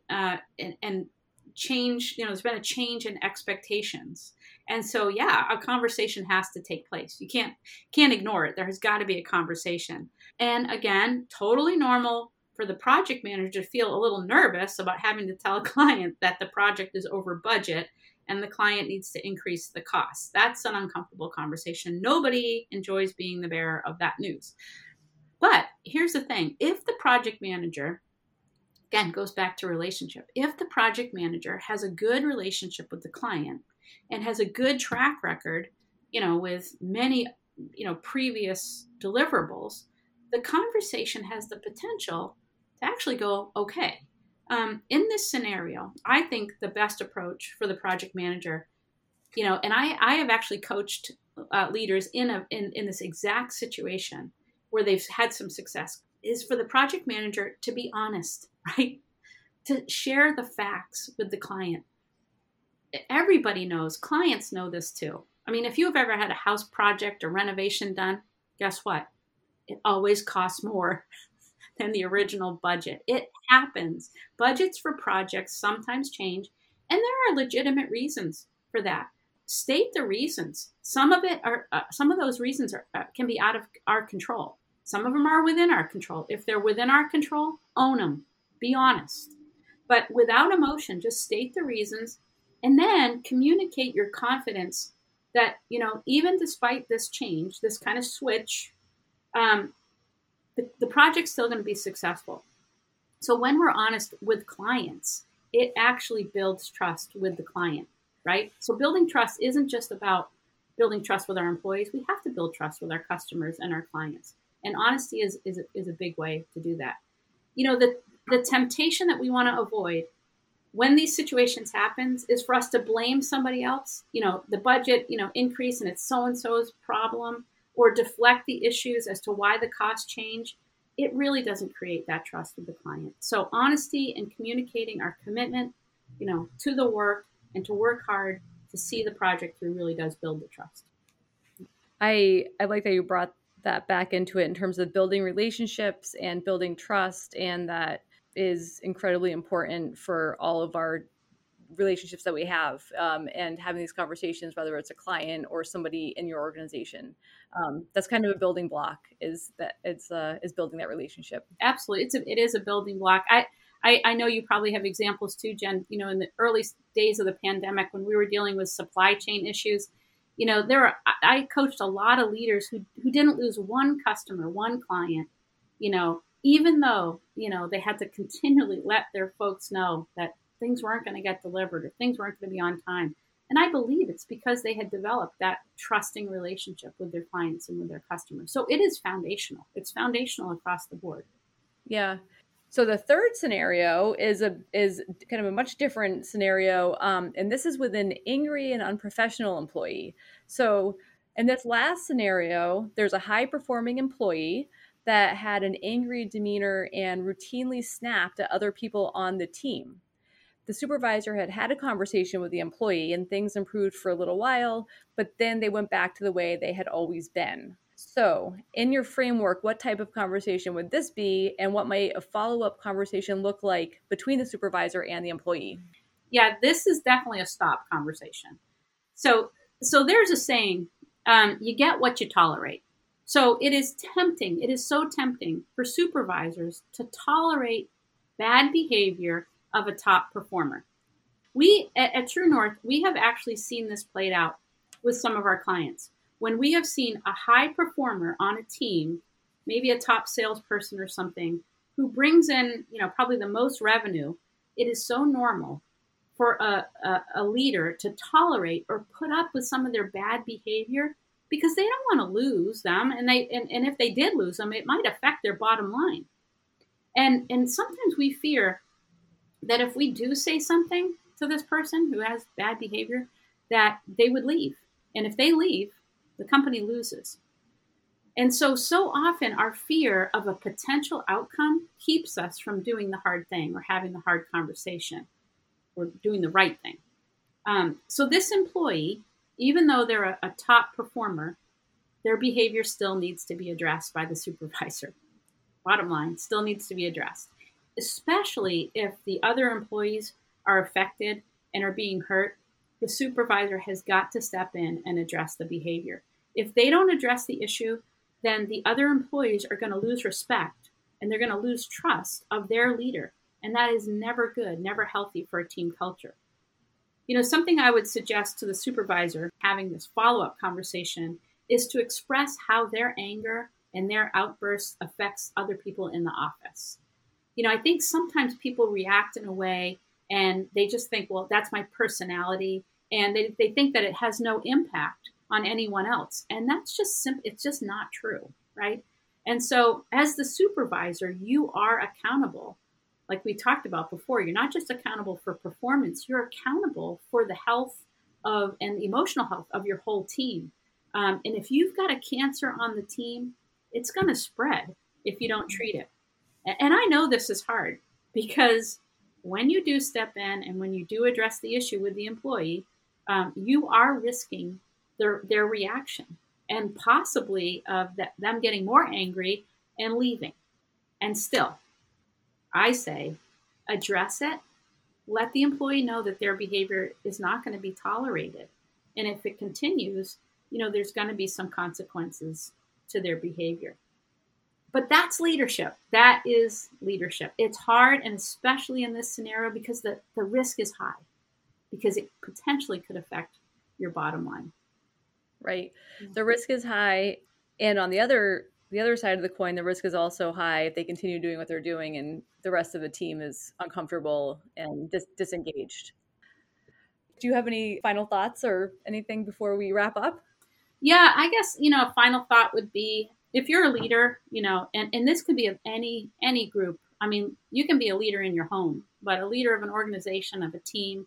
change, there's been a change in expectations. And so, yeah, a conversation has to take place. You can't ignore it. There has got to be a conversation. And again, totally normal for the project manager to feel a little nervous about having to tell a client that the project is over budget and the client needs to increase the costs. That's an uncomfortable conversation. Nobody enjoys being the bearer of that news. But here's the thing. If the project manager, again, goes back to relationship. If the project manager has a good relationship with the client and has a good track record, with many, previous deliverables, the conversation has the potential to actually go, okay. In this scenario, I think the best approach for the project manager, and I have actually coached leaders in this exact situation where they've had some success, is for the project manager to be honest, right? To share the facts with the client. Everybody knows, clients know this too. If you've ever had a house project or renovation done, guess what? It always costs more than the original budget. It happens. Budgets for projects sometimes change, and there are legitimate reasons for that. State the reasons. Some of those reasons can be out of our control. Some of them are within our control. If they're within our control, own them. Be honest. But without emotion, just state the reasons and then communicate your confidence that, even despite this change, this kind of switch, the project's still going to be successful. So when we're honest with clients, it actually builds trust with the client, right? So building trust isn't just about building trust with our employees. We have to build trust with our customers and our clients. And honesty is a big way to do that. The temptation that we want to avoid when these situations happens is for us to blame somebody else. The budget, increase and it's so-and-so's problem, or deflect the issues as to why the costs change. It really doesn't create that trust with the client. So honesty and communicating our commitment, to the work and to work hard to see the project through really does build the trust. I like that you brought that back into it in terms of building relationships and building trust, and that is incredibly important for all of our relationships that we have, and having these conversations, whether it's a client or somebody in your organization. That's kind of a building block, is building that relationship. Absolutely. It is a building block. I know you probably have examples too, Jen, in the early days of the pandemic when we were dealing with supply chain issues, I coached a lot of leaders who didn't lose one customer, one client, even though, they had to continually let their folks know that things weren't going to get delivered or things weren't going to be on time. And I believe it's because they had developed that trusting relationship with their clients and with their customers. So it is foundational. It's foundational across the board. Yeah. So the third scenario is kind of a much different scenario, and this is with an angry and unprofessional employee. So in this last scenario, there's a high-performing employee that had an angry demeanor and routinely snapped at other people on the team. The supervisor had had a conversation with the employee, and things improved for a little while, but then they went back to the way they had always been. So, in your framework, what type of conversation would this be, and what might a follow-up conversation look like between the supervisor and the employee? Yeah, this is definitely a stop conversation. So there's a saying, you get what you tolerate. So it is so tempting for supervisors to tolerate bad behavior of a top performer. We at True North, we have actually seen this played out with some of our clients. When we have seen a high performer on a team, maybe a top salesperson or something, who brings in, probably the most revenue, it is so normal for a leader to tolerate or put up with some of their bad behavior because they don't want to lose them. And if they did lose them, it might affect their bottom line. And sometimes we fear that if we do say something to this person who has bad behavior, that they would leave. And if they leave, the company loses. And so often our fear of a potential outcome keeps us from doing the hard thing or having the hard conversation or doing the right thing. So this employee, even though they're a top performer, their behavior still needs to be addressed by the supervisor. Bottom line, still needs to be addressed, especially if the other employees are affected and are being hurt. The supervisor has got to step in and address the behavior. If they don't address the issue, then the other employees are going to lose respect and they're going to lose trust of their leader. And that is never good, never healthy for a team culture. Something I would suggest to the supervisor having this follow-up conversation is to express how their anger and their outbursts affects other people in the office. I think sometimes people react in a way and they just think, well, that's my personality. And they think that it has no impact on anyone else. And that's just it's just not true, right? And so as the supervisor, you are accountable. Like we talked about before, you're not just accountable for performance, you're accountable for the health and the emotional health of your whole team. And if you've got a cancer on the team, it's going to spread if you don't treat it. And I know this is hard because when you do step in and when you do address the issue with the employee, you are risking their reaction and possibly them getting more angry and leaving. And still, I say, address it. Let the employee know that their behavior is not going to be tolerated. And if it continues, there's going to be some consequences to their behavior. But that's leadership. That is leadership. It's hard, and especially in this scenario, because the risk is high, because it potentially could affect your bottom line. Right. The risk is high. And on the other side of the coin, the risk is also high if they continue doing what they're doing and the rest of the team is uncomfortable and disengaged. Do you have any final thoughts or anything before we wrap up? Yeah, I guess, a final thought would be, if you're a leader, and this could be of any group. I mean, you can be a leader in your home, but a leader of an organization, of a team,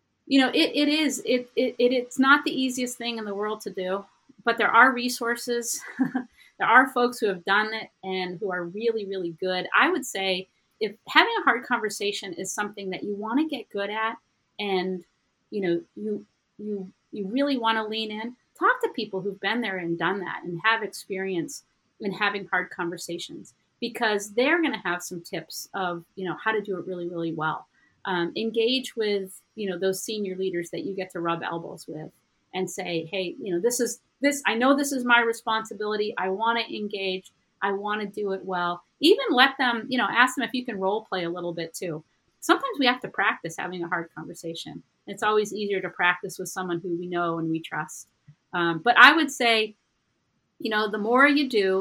it's not the easiest thing in the world to do, but there are resources. There are folks who have done it and who are really, really good. I would say if having a hard conversation is something that you want to get good at and, you really want to lean in, talk to people who've been there and done that and have experience in having hard conversations, because they're going to have some tips of, how to do it really, really well. Engage with, those senior leaders that you get to rub elbows with and say, hey, I know this is my responsibility. I want to engage. I want to do it well. Even let them, ask them if you can role play a little bit too. Sometimes we have to practice having a hard conversation. It's always easier to practice with someone who we know and we trust. But I would say, the more you do,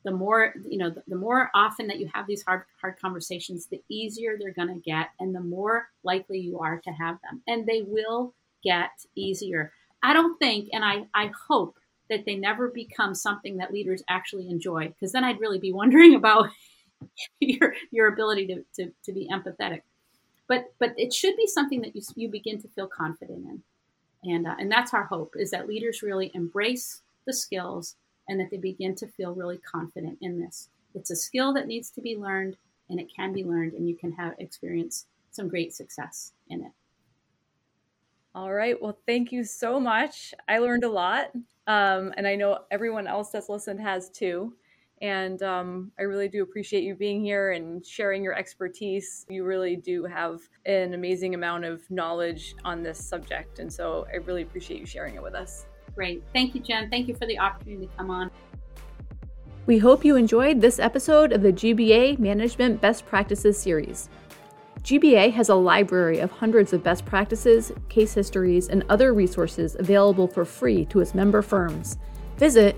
the more, the more often that you have these hard conversations, the easier they're going to get, and the more likely you are to have them. And they will get easier. I don't think, and I hope that they never become something that leaders actually enjoy, because then I'd really be wondering about your ability to be empathetic. But it should be something that you begin to feel confident in. And that's our hope, is that leaders really embrace the skills and that they begin to feel really confident in this. It's a skill that needs to be learned, and it can be learned, and you can experience some great success in it. All right. Well, thank you so much. I learned a lot. And I know everyone else that's listened has too. And I really do appreciate you being here and sharing your expertise. You really do have an amazing amount of knowledge on this subject. And so I really appreciate you sharing it with us. Great. Thank you, Jen. Thank you for the opportunity to come on. We hope you enjoyed this episode of the GBA Management Best Practices series. GBA has a library of hundreds of best practices, case histories, and other resources available for free to its member firms. Visit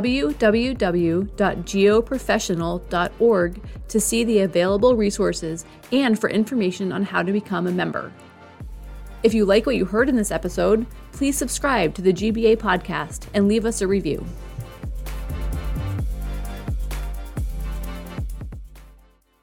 www.geoprofessional.org to see the available resources and for information on how to become a member. If you like what you heard in this episode, please subscribe to the GBA podcast and leave us a review.